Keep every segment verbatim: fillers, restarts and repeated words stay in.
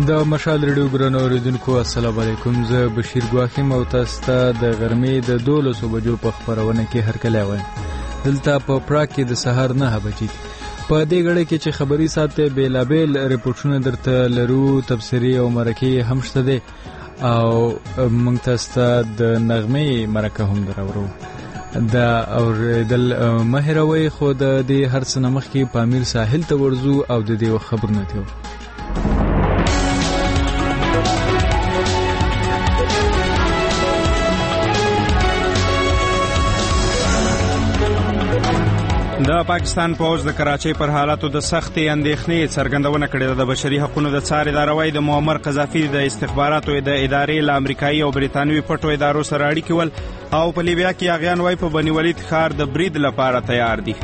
د مشال ریډیو ګرانو اوریدونکو السلام علیکم. زه بشیر ګواخیم او تاسو ته د غرمې د دولسو بجو په خبرونه کې هرکلی وایم. دلته په پراګ کې د سهار نهه بجې په دې غړې کې چې خبري ساته بیلابیل ریپورټونه درته لرو، تبصرې او مرکې هم شته دي او موږ تاسو ته د نغمې مرکه هم درورو. دا اوریدل مه هېروئ، خو د دې هر څه نه مخکې پامیر ساحل ته ورځو او د دې خبرونه تیو. د پاکستان پوز د کراچۍ پر حالاتو د سختې اندېښنې څرګندونه کړې ده. د بشري حقوقو د څار اداره وايي د معمر قذافي د استخباراتو د ادارې له امریکایي او بریتانوي پټو ادارو سره اړیکې ول او په لیبیا کې اغیان وايي په بني ولید ښار د برید لپاره تیار دي.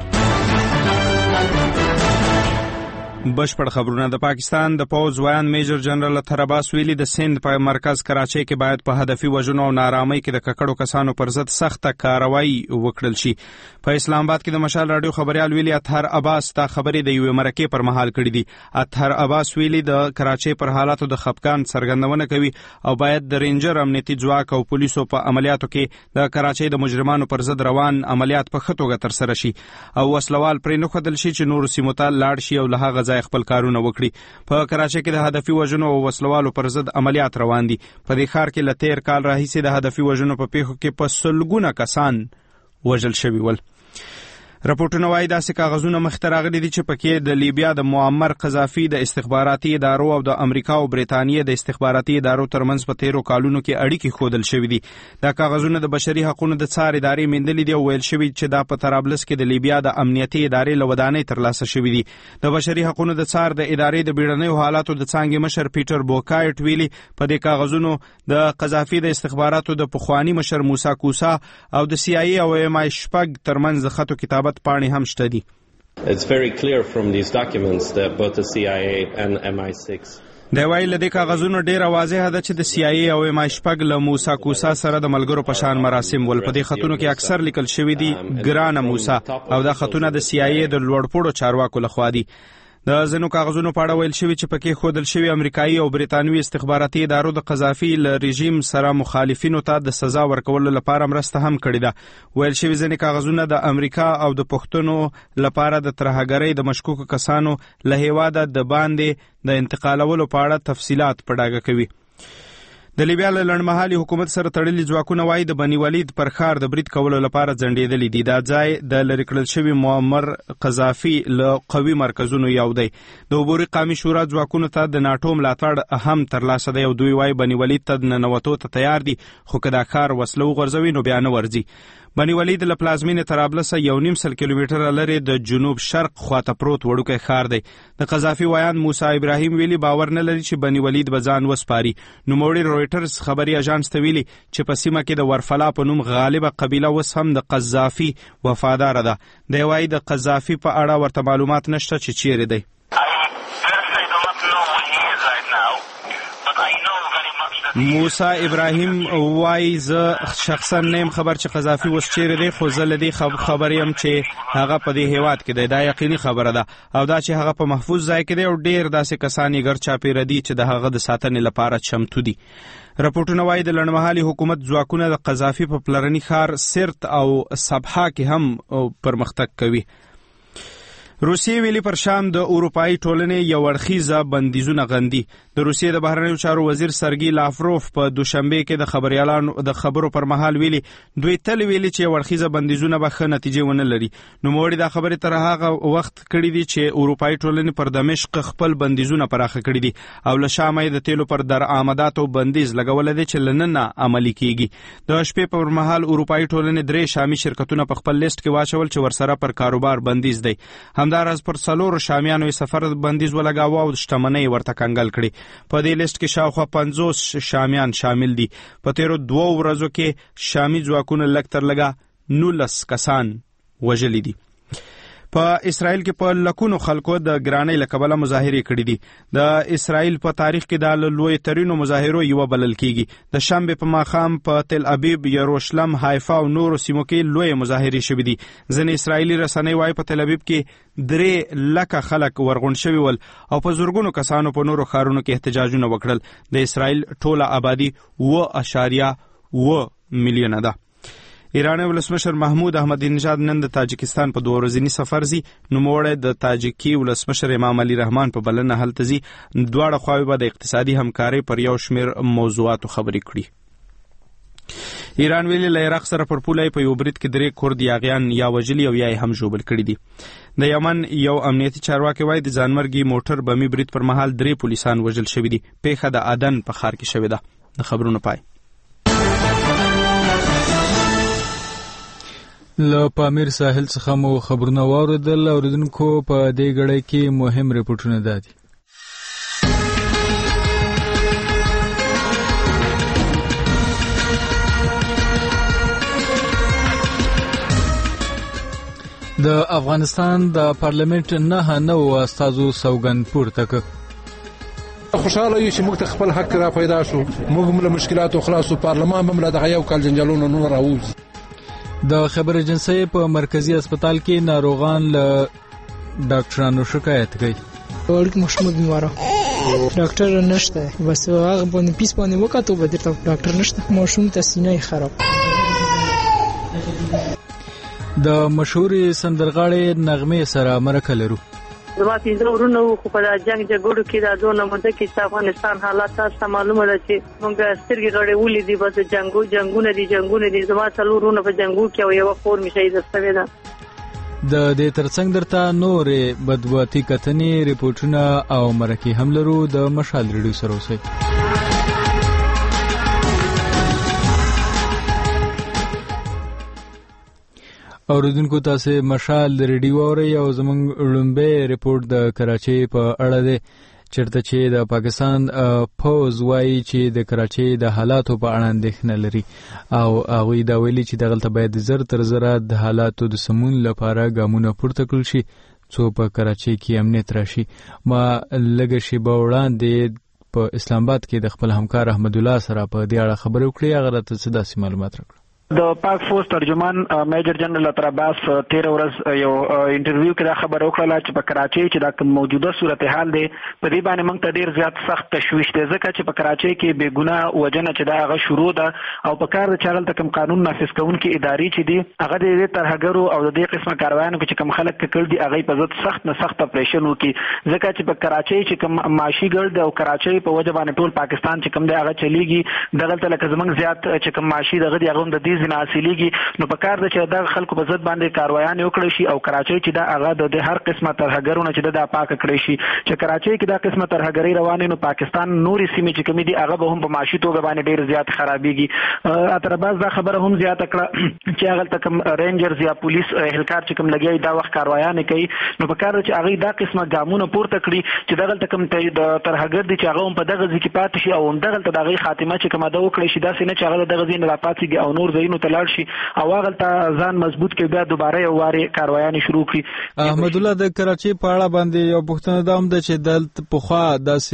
بشپړ خبرونه. د پاکستان د پوز ویان میجر جنرال اطهر عباس ویلي د سند په مرکز کراچۍ کې باید په هدفي وژنو او نارامۍ کې د ککړو کسانو پر ضد سخته کاروایی وکړل شي. په اسلام آباد کې د مشال رادیو خبريال ویلي اطهر عباس دا خبرې د یوې مرکې پر مهال کړې دي. اطهر عباس ویلي د کراچۍ پر حالاتو د خفقان څرګندونه کوي او باید د رینجر امنیتي ځواک او پولیسو په عملیاتو کې د کراچۍ د مجرمانو پر ضد روان عملیات په ښه توګه ترسره شي او وسلوال پرې نه ښودل شي چې نورو سیمو ته لاړ شي او له هغه خپل کارونه وکړي. په کراچۍ کې د هدفي وژنو او وسلوالو پر ضد عملیات روان دي. په دې ښار کې له تیر کال راهیسې د هدفي وژنو په پیښو کې په سلګونه کسان وژل شوي ول. راپورټونه وايي داسې کاغذونه مخته راغلي دي چې پکې د لیبیا د معمر قذافي د استخباراتي ادارو او د امریکا او بریتانیې د استخباراتي ادارو ترمنځ په تیرو کالونو کې اړیکې ښودل شوي دي. دا کاغذونه د بشري حقوقو د څار ادارې موندلي دي او ویل شوي چې دا په طرابلس کې د لیبیا د امنیتي ادارې له ودانۍ ترلاسه شوي دي. د بشري حقوقو د څار د ادارې د بیړنیو حالاتو د څانګې مشر پیټر بوکایټ ویلي په دې کاغذونو د قذافي د استخباراتو د پخوانی مشر موسی کوسا او د سی آی ای او ایم آی شپږ ترمنځ د خطو کتابت پاڼې هم شته دي. It's very clear from these documents that both the C I A and M I six د وایي له دې کاغذونو ډیره واضحه ده چې د سی آی ای او ایم آی شپږ له موسی کوسا سره د ملګرو په شان مراسم ول. په دې خطونو کې اکثر لیکل شوي دي ګرانه موسی او دا خطونه د سی آی ای د لوړپوړو چارواکو لخوا دي. د ځینو کاغذونو په اړه ویل شوي چې پکې ښودل شوي امریکایي او بریتانوي استخباراتي ادارو د قذافي له رژیم سره مخالفینو ته د سزا ورکولو لپاره مرسته هم کړې ده. ویل شوي ځینې کاغذونه د امریکا او د پښتنو لپاره د ترهګرۍ د مشکوکو کسانو له هیواده د باندې د انتقالولو په اړه تفصیلات په ډاګه کوي. د لیبیا له لنډمهالي حکومت سره تړلي ځواکونه وايي د بني ولید پر ښار د برید کولو لپاره ځنډېدلي دي. دا ځای د لرې کړل شوي معمر قذافي له قوي مرکزونو یو دی. د عبوري قومي شورا ځواکونو ته د ناټو ملاتړ هم ترلاسه دی او دوی وايي بني ولید ته ننوتو ته تیار دي، خو که دا ښار وسله وغورځوي نو بیا نه ورځي. بني ولید له پلازمینې طرابلس یو نیم سل کیلومتره لرې د جنوب شرق خواته پروت وړوکی ښار دی. د قذافي ویان موسی ابراهیم ویلي باور نه لري چې بني ولید به ځان وسپاري. نوموړي رویټرز خبري اژانس ته ویلي چې په سیمه کې د ورفلا په نوم غالبه قبیله اوس هم د قذافي وفاداره ده. دی وایي د قذافي په اړه ورته معلومات نشته چې چیرې دی. موسی ابراهیم وایي زه شخصا نیم خبر چې قذافي اوس چیرې دی، خو زه له دې خبر یم چې هغه په دې هیواد کې دی. دا یقیني خبره ده او دا چې هغه په محفوظ ځای کې دی او ډیر داسې کسان یې ګر چاپېره دي چې د هغه د ساتنې لپاره چمتو دي. راپورټونه وایي د لنډمهالي حکومت ځواکونه د قذافي په پلرني ښار سرت او سبحه کې هم پرمختګ کوي. روسیې ویلي پر شام د اروپایي ټولنې یو اړخیزه بندیزونه غندي. د روسیې د بهرنیو چارو وزیر سرګي لافروف په دوشنبه کې د خبريالانو د خبرو پر مهال ویلي دوی تل ویلي چې یو اړخیزه بندیزونه به ښه نتیجې ونه لري. نوموړي دا خبرې تر هغه وخت کړې دي چې اروپایي ټولنې پر دمشق خپل بندیزونه پراخه کړي دي او له شامه د تیلو پر درآمداتو بندیز لګول دي چې لننه عملي کیږي. د شپې پر مهال اروپایي ټولنې درې شامي شرکتونه په خپل لیست کې واچول چې ورسره پر کاروبار بندیز دی. همداراز پر څلورو شامیانو سفر بندیز ولګاوه او شتمنۍ ورته کنګل کړي. په دې لیست کې شاوخوا پنځوس شامیان شامل دي. په تیرو دوو ورځو کې شامي ځواکونه لږ تر لږه نولس کسان وژلي دي. په اسرائیل کې په لکونو خلکو د ګرانۍ له کبله مظاهرې کړې دي. د اسرائیل په تاریخ کې د لوی ترینو مظاهرو یو بلل کیږي. د شنبه په ماښام په تل ابیب، یروشلم، حیفا او نورو سیمو کې لوی مظاهرې شوې دي. ځینې اسرائیلي رسنۍ وايي په تل ابیب کې درې لکه خلک ورغون شوي ول او په زورګونو کسانو په نورو ښارونو کې احتجاجونه وکړل. د اسرائیل ټوله آبادی اوه اشاریه اوه میلیونه ده. ایرانی ولسمشر محمود احمدی نژاد نن د تاجکستان په دوه ورځني سفر ځي. نوموړی د تاجکي ولسمشر امام علي رحمان په بلنه هلته ځي. دواړه خواوې به د اقتصادي همکارۍ پر یو شمېر موضوعاتو خبرې کړي. ایران ویلي له عراق سره پر پوله په یو برید کې درې کورد یاغیان یا وژلي او یا یې هم ژوبل کړي دي. د یمن یو امنیتي چارواکي وایي د ځانمرګي موټر بمي برید پر مهال درې پولیسان وژل شوي دي. پیښه د عدن په ښار کې شوې ده. د خبرونو پای. له پامیر ساحل څخه مو خبرونه واوریدل. اوریدونکو په دې غړي کې مهم ریپورتونه دادي. د افغانستان د پارلیمنت نه نه استادو سوګند پورته ک خوشاله یو چې موږ ته خپل حق را پیدا شو. موږ له مشکلاتو خلاصو. پارلمان هم له دغه یو کال جنجالونو نور راوځي. د خبر ایجنسی په مرکزی هسپتال کې ناروغان له ډاکټرانو شکایت کوي. ورک محمود بیماره ډاکټر نشته، بس هغه باندې پیس باندې وکړو به درته ډاکټر نشته. ماشوم ته سینې خراب. د مشهورې سندرغاړې نغمې سره مرکه لرو. زما پنځه ورونه خو په جنگ جګړو کې دا دوه مده کې د افغانستان حالات تاسو معلومه ده چې موږ سترګې غړې ولې دي. بس جنگو جنگونه دي جنگونه دي. زما څلور ورونه په جنگو کې او یو خور مې شهید شوی ده. د دې ترڅنګ درته نورې بدبواتي کتنې ریپورتونه او مرکې هم لرو. د مشال ریډیو سره اوسئ. اوریدونکو تاسو مشال ریډیو اورئ او زموږ لومبه ریپورت د کراچۍ په اړه دی چېرته چې د پاکستان پوز وایي چې د کراچۍ د حالاتو په اړه اندېښنه لري او هغوی دا ویلي چې دغلته باید زر تر زره د حالاتو د سمون لپاره ګامونه پورته کړل شي څو په کراچۍ کې امنیت راشي. ما لږه شیبه وړاندې په اسلام آباد کې د خپل همکار احمد الله سره په دې اړه خبرې وکړې. هغه راته څه داسې معلومات راکړل. د پاک فوج ترجمان میجر جنرال عطر عباس تیر ورځ یو انټرویو کې دا خبره وکړه چې په کراچۍ چې دا موجوده صورتحال دی په دې باندې موږ ته ډیر زیات سخت تشویش دی ځکه چې په کراچۍ کې بې ګناه وجنه چې دا هغه شروع ده او په کار د چارل تکم قانون نافذ کوونکي ادارې چې دي هغه د ترهګرو او د دې قسمه کاروانو کې کوم خلک کړل دي هغه په ضد سخت نه سخت اپریشن وکړي ځکه چې په کراچۍ چې کوم معاشي ګرد او کراچۍ په وجه باندې ټول پاکستان چې کوم دی هغه چلیږي دغه لکه زمنګ زیات چې کوم معاشي دغه دی هغه د دې ځنا حاصلېږي نو په کار د چې د خلکو په ضد باندې کاروایان وکړي شي او کراچۍ چې دا هغه د هر قسمه ترهګرونه چې د پاک کړی شي چې کراچۍ کې دا قسمه ترهګری روانه نو پاکستان نوري سیمې چې کومې دي هغه به هم په معاشي توګه باندې ډیر زیات خرابېږي. اترباز دا خبره هم زیات کړه چې هغه تکم رینجرز یا پولیس اهلکار چې کوم لګي دا وخت کاروایان کوي نو په کار چې هغه دا قسمه ګامونه پورته کړي چې دغه تکم د ترهګر دي چې هغه هم په دغه ځکه پاتې شي او هم دغه ته دغه خاتمه چې کومه دا وکړي شي دا سینه چې هغه دغه ځین را پاتېږي او نور ځینو تلاړ شي او هغه ته ځان مضبوط کې بیا دوباره یو واري کاروایان شروع کړي. احمد الله د کراچۍ په اړه باندې یو پوښتنه ده هم ده چې دلته پخوا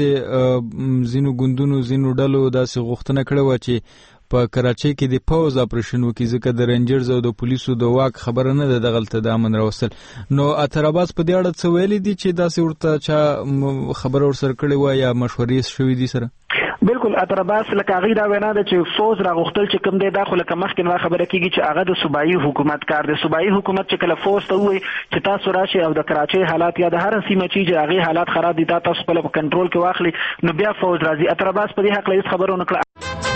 داسې ځینو ګوندونو ځینو ډلو داسې غوښتنه کړې وه چې په کراچۍ کې د پوز اپریشن وکړي ځکه د رینجرز او د پولیسو د واک خبره نه ده دغلته د امن راوستل. نو اتراباز په دې اړه څه ویلي دي چې داسې ورته چا خبره ورسره کړې وه یا مشورې شوي دي سره؟ بالکل اترباس لکه هغه دا وینا ده چې فوز راغختل چې کوم دی دا خو لکه مخکې نو خبره کیږي چې هغه د صوبایي حکومت کار دی. صوبایي حکومت چې کله فوز ته وایي چې تاسو راشي او د کراچۍ حالات یا د هر سیمه چې هغه حالات خراب دي تاسو خپل په کنټرول کې واخلي نو بیا فوز راځي. اترباس په دې حق له خبرونه کړه.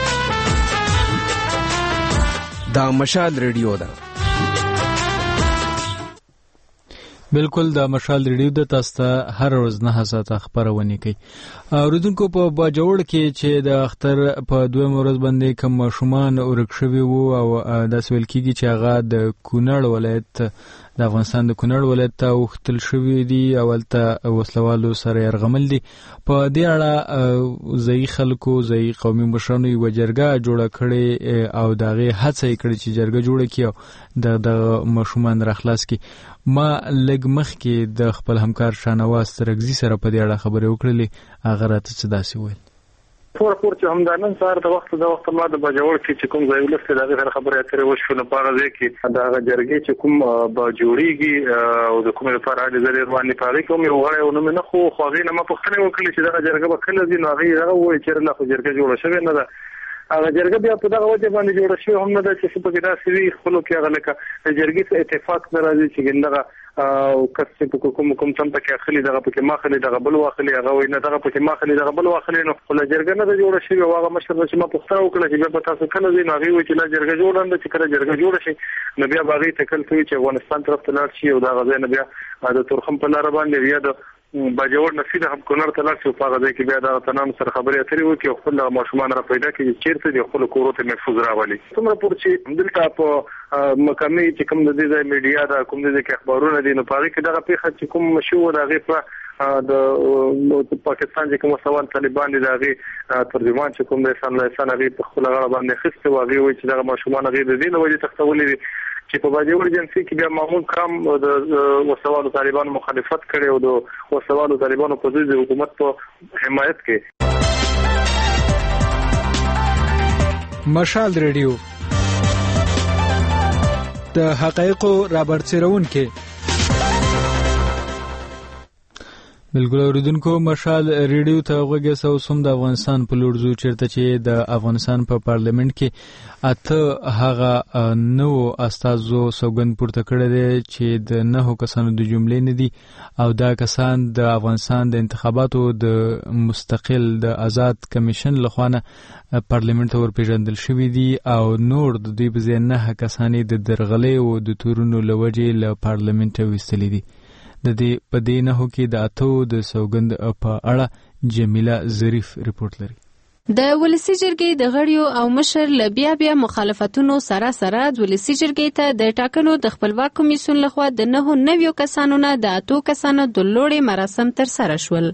دا مشال ریډیو ده. بالکل د مشال ریډیو د تاسو ته هر ورځ نه ساعته خبرونه کوي. اوریدونکو په باجوړ کې چې د اختر په دویم ورځ باندې کوم ماشومان ورک شوي وو او د سویل کېږي چې هغه د کونړ ولایت د افغانستان د کونړ ولایت ته وختل شوی دی او ولته وسلوالو سره يرغمل دي. په دې اړه ځای خلکو ځای قومي مشرانو یو جرګه جوړه کړې او دغه هڅه کړې چې جرګه جوړه کړي د د ماشومان راخلاص کړي. ما لګ لږ مخکې د خپل همکار شاهنواز ترکزي سره په دې اړه خبرې وکړلې. هغه راته څه داسې ویل. پور پور چې هم دا نن سهار د وخت د وخت ما د بجوړ کې چې کوم ځای ولسته دغه سره خبرې اترې وشو نو په هغه کې دا جرګې چې کوم به جوړیږي او د کومې لپاره د زری رواني پاره کوم یو غړی نو نه خو خو غي نه ما پوښتنه وکړه چې دا جرګه به کله دي نو هغه هغه وایي چې نه خو جرګه جوړه شوې نه ده. هغه جرګه بیا په دغه وجه باندې جوړه شوې هم نه ده چې په کې دا سوي خپل کې هغه لکه د جرګې څخه اتفاق ناراضي چې ګندغه او کڅ په کوم کوم څنګه کې اخلي دغه په کې ماخلي دغه بل واخلي هغه وینه دغه په کې ماخلي دغه بل واخلي نو خپل جرګه نه جوړه شي او هغه مشر چې ما پوښتنه وکړه چې به تاسو کله دې ناغي وي چې لا جرګه جوړه نه چې کله جرګه جوړه شي نو بیا باغی تکل کوي چې افغانستان طرف ته لاړ شي او دا غزا نه بیا د تورخم په لار باندې بیا د بجوړ نفسي د هم کونر ته لاړ شي په هغه کې بیا دا تنام سره خبرې اترې وکړي او خپل ماشومان را پیدا کړي چیرته د خپل کورو ته محفوظ راولي. څومره پور چې دلته په مقامي چې کوم د دې میډیا دا کوم د دې اخبارونه دي نو په هغه کې دا پیښه چې کوم مشهور هغه په د پاکستان چې کوم سوال طالبان دي هغه ترجمان چې کوم د اسلام لسان هغه په خپل غړ باندې خسته واغي وي چې دا ماشومان هغه د دې وجه تختولې دي چې په باجوړ جنسي کې بیا معمول کام د وسوالو طالبانو مخالفت کړي او د وسوالو طالبانو په ضد حکومت په حمایت کې. مشال ریډیو د حقایقو رابرسېرون کې بالکل اوریدونکو مشال ریډیو ته غوږی سو سم د افغانستان په لور زو چیرته چې د افغانستان په پارلیمنت کې اته هغه نو استازو سوګند پورته کړی دی چې د نهو کسانو د جملې نه دي او دا کسان د افغانستان د انتخاباتو د مستقل د آزاد کمیشن لخوا نه پارلیمنت ته ورپېژندل شوي دي او نور د دوی په ځای نه کسانې د درغلۍ او د تورونو له وجې له پارلیمنټه ویستلي دي. د دې په دې نه هو کې د اتو د سوګند په اړه جمیله ظریف رپورت لري. د ولسی جرګې د غړیو او مشر له بیا بیا مخالفتونو سره سره د ولسی جرګې ته د ټاکنو د خپلواک کمیسیون لخوا د نهو نویو کسانو نه د اتو کسانو د لوړې مراسم تر سره شول.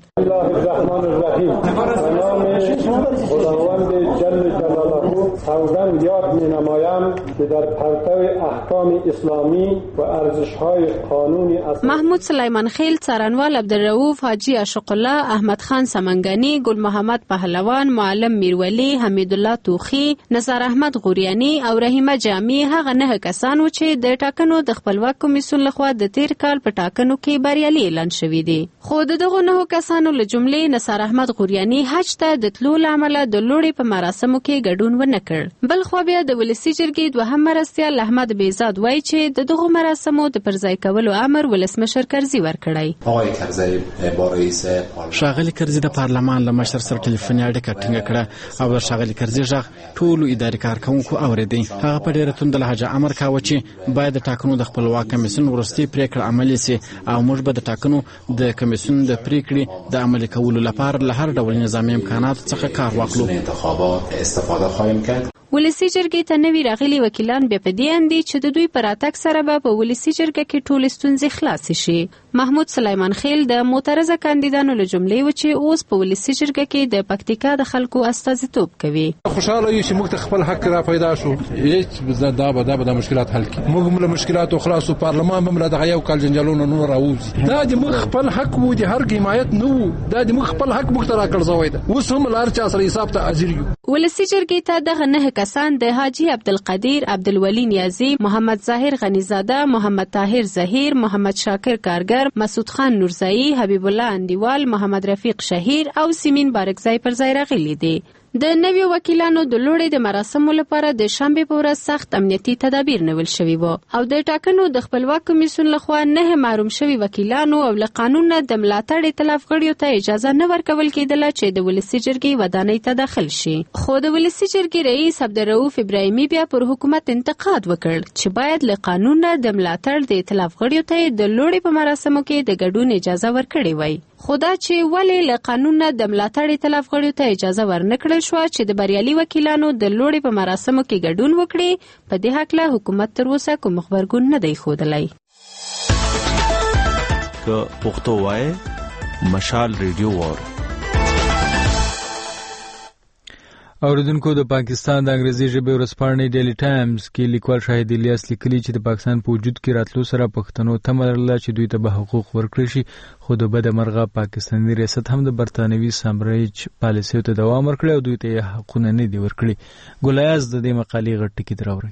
سوگند یاد می نمایم که در پرتو احکام اسلامی و ارزش‌های قانونی اساسی محمود سلیمان خیل، څارنوال عبدالرؤف حاجی عاشق الله، احمد خان سمنگانی، گل محمد پهلوان، معلم میرولی، حمید الله توخی، نصر احمد غوریانی او رحیمه جامی هغه نه کسان و چې د ټاکنو د خپلواک کمیسیون لخوا د تیر کال په ټاکنو کې بریالي اعلان شوي دي. خو دغه نه کسانو له جملې نصر احمد غوریانی حج ته د تلو لامل د لوړې په مراسمو کې ګډون ونه کړ. بل خو بیا د ولسی جرګې دوهم مرستیال احمد بیزاد وایي چې د دغه مراسمو د پرځای کولو امر ولسمشر کرزي ورکړی. آقای کرزي با رئیس پارلمان شاغلی کرزي د پارلمان له مشر سره ټلیفوني اړیکه ټینګه کړه او شاغلی کرزي ژغ ټولو اداري کارکونکو اوریدي. هغه په ډیره توند لهجه امر کاوه چې باید د ټاکنو د خپلواک کمیسیون وروستي پریکړه عملي سي او موږ به د ټاکنو د کمیسیون د پریکړې د عملي کولو لپاره له هر ډول نظامي امکاناتو څخه کار واخلو. انتخابات استفاده خواهیم کرد. ولسی جرګې ته نوی راغلي وکیلان بیا په دې اندي چې د دوی پر اتک سره به په ولسی جرګه کې ټول ستونزې خلاص شي. محمود سلیمان خیل د معترضه کاندیدانو له جملې و چې اوس په ولسی جرګه کې د پکتیکا د خلکو استازیتوب کوي. خوشاله یو چې موږ خپل حق را پیدا شو هیڅ دا به دا به مشکلات حل کړي. موږ له مشکلاتو خلاص او پارلمان هم له دغه یو کال جنجالونو نور راوځي. دا د موږ خپل حق وو د هر حمایت نو دا د موږ خپل حق مخترا کړزوي ده. اوس هم لار چا سره حساب ته اجر یو. ولسی جرګې ته دغه نه کسان د حاجی عبدالقدیر، عبدالولی نیازی، محمد ظاهر غنیزاده، محمد طاهر ظهیر، محمد شاکر کارګر، مسعود خان نورزئی، حبیب الله اندیوال، محمد رفیق شهیر او سیمین بارکزئی پر ځای راغلي دي. د نویو وکیلانو د لوړې د مراسمو لپاره د شنبې په ورځ سخت امنیتي تدابیر نیول شوي وو او د ټاکنو د خپلواک کمیسیون لخوا نه محروم شوي وکیلانو او له قانون نه د ملاتړ ائتلاف غړیو ته اجازه نه ورکول کېدله چې د ولسی جرګې ودانۍ ته داخل شي. خو د ولسی جرګې رئیس عبدالرؤف ابراهیمي بیا پر حکومت انتقاد وکړ چې باید له قانون نه د ملاتړ د ائتلاف غړیو ته د لوړې په مراسمو کې د ګډون اجازه ورکړې وای. خدا چې ولې له قانون نه د ملاتړ ائتلاف غړیو ته اجازه ورنکړل شو چې د بریالي وکیلانو د لوړې په مراسمو کې ګډون وکړي، په دې هکله حکومت تر اوسه کوم خبرګون نه دی ښودلی. که پښتو وایي مشال ریډیو وار اوریدونکو د پاکستان د انګریزي ژبې ورځپاڼې ډیلی ټایمز کې لیکوال شاهد الیاس لیکلي چې د پاکستان په وجود کې راتلو سره پښتنو تمه لرله چې دوی ته به حقوق ورکړي شي، خو د بده مرغه پاکستاني ریاست هم د برتانوي سامراج پالیسیو ته دوام ورکړی او دوی ته حقونه نه دي ورکړي. ګلایاز د دې مقالې غټ ټکی دراوړي.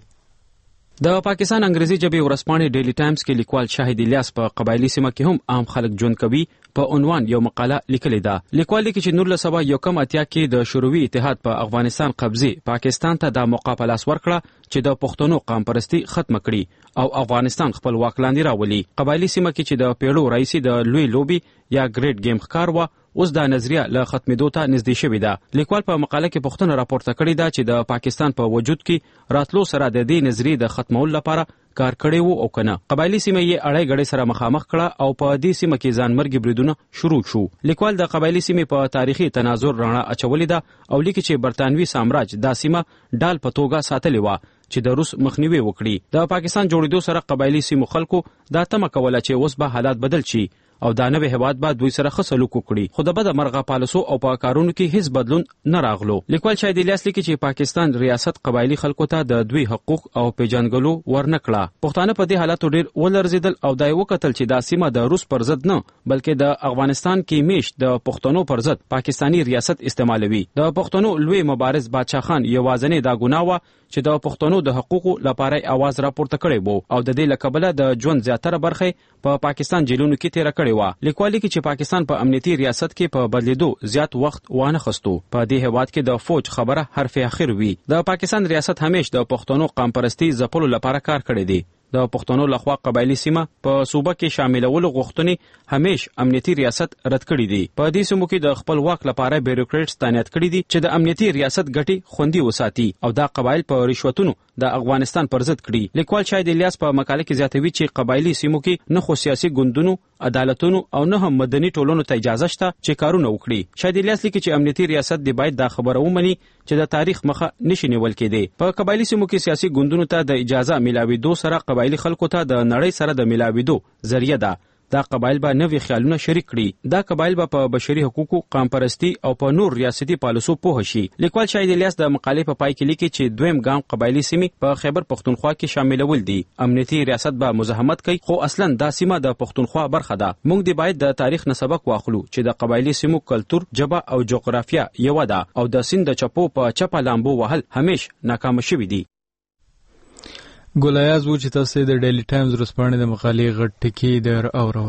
د پاکستان انګریزي ژبې ورځپاڼې ډیلی ټایمز کې لیکوال شاهد الیاس په قبایلی سیمه کې هم عام خلک ژوند کوي په عنوان یو مقاله لیکلې ده. لیکوال لیکي چې نولس سوه یو کم اتیا کې د شوروي اتحاد په افغانستان قبضې پاکستان ته د موقع په لاس ورکړه چې د پښتنو قام پرستی ختم کړي او افغانستان خپل واک لاندې راولي. قبایلی سیمه کې چې د پیړو رئیسي د لوی لوبي یا ګریډ گیم ښکار و، اوس دا نظریه له ختمېدو ته نږدې شوې ده. لیکوال په مقاله کې پوښتنه راپورته کړې ده چې د پاکستان په وجود کې راتلو سره د دې نظریې د ختمولو لپاره کار کړی وو او کنه. قبایلی سیمه یې اړې غړې سره مخامخ کړه او په دې سیمه کې ځانمرګي بریدونه شروع شو. لیکوال د قبایلی سیمه په تاریخي تناظر رڼا اچولې ده او لیکي چې برتانوي سامراج دا سیمه ډال په توګه ساتلې وه چې د روس مخنیوي وکړي. د پاکستان جوړېدو سره قبایلی سیمو خلکو دا تمه کوله چې اوس به حالات بدل شي او دا نوې هیواد به دوی سره ښه سلوک وکړي، خو د بده مرغه پالیسو او په کارونو کې هیڅ بدلون نه راغلو. لیکوال شاهد الیاس لیکي چې پاکستان ریاست قبایلی خلکو ته د دوی حقوق او پیژنګلو ورنه کړه. پښتانه په دې حالاتو ډیر ولرزیدل او دا یې وکتل چې دا سیمه د روس پر ضد نه بلکې د افغانستان کې میش د پښتنو پر ضد پاکستانی ریاست استعمالوي. د پښتنو لوی مبارز بادشاه خان یوازنې دا ګناه وه چې د پښتنو د حقوقو لپاره आवाज راپورته کړی وو او د دې لکبله د ژوند زیاتره برخه په پاکستان جیلونو کې تیر کړی و. لیکوال کې چې پاکستان په امنیتي ریاست کې په بدلیدو زیات وخت وانه خستو. په دې هیواد کې د فوج خبره حرف اخر وی. د پاکستان ریاست همیشه د پښتنو قام پرستی ځپلو لپاره کار کړی دی. د پښتنو لخوا قبایلی سیمه په صوبه کې شاملولو غوښتنې همیش امنیتي ریاست رد کړي دي. په دې سیمو کې د خپل واک لپاره بیوروکریټس تعینات کړي دي چې د امنیتي ریاست ګټې خوندي وساتي او دا قبایل په رشوتونو د افغانستان پر ضد کړي. لیکوال شاهد الیاس په مقاله کې زیاتوي چې قبایلی سیمو کې نه خو سیاسي ګوندونو، عدالتونو او نه هم مدني ټولنو ته اجازه شته چې کارونه وکړي. شاهد الیاس لیکي چې امنیتي ریاست دی باید دا خبره ومني چې د تاریخ مخه نشي نیول کېدی. په قبایلی سیمو کې سیاسي ګوندونو ته د اجازه ملاويدو سره قبایلی خلکو ته د نړۍ سره د ملاويدو ذریعہ ده. دا قبایل به نوې خیالونه شریک کړي. دا قبایل به په بشري حقوقو، قام پرستی او په نور ریاستي پالیسو پوه شي. لیکوال شاهد الیاس د مقالې په پای کې لیکي چې دویم ګام قبایلی سیمې په خیبر پښتونخوا کې شاملول دي. امنیتي ریاست به مزاحمت کوي، خو اصلا دا سیمه د پښتونخوا برخه ده. موږ دی باید د تاریخ نه سبق واخلو چې د قبایلی سیمو کلتور، ژبه او جغرافیه یو ده او د سیند د چپو په چپه لامبو وهل همیش ناکام شوي دي. ګلایاز و چې تاسو د ډیلی ټایمز ورځپاڼې د مقالې غټ ټکی در اورول.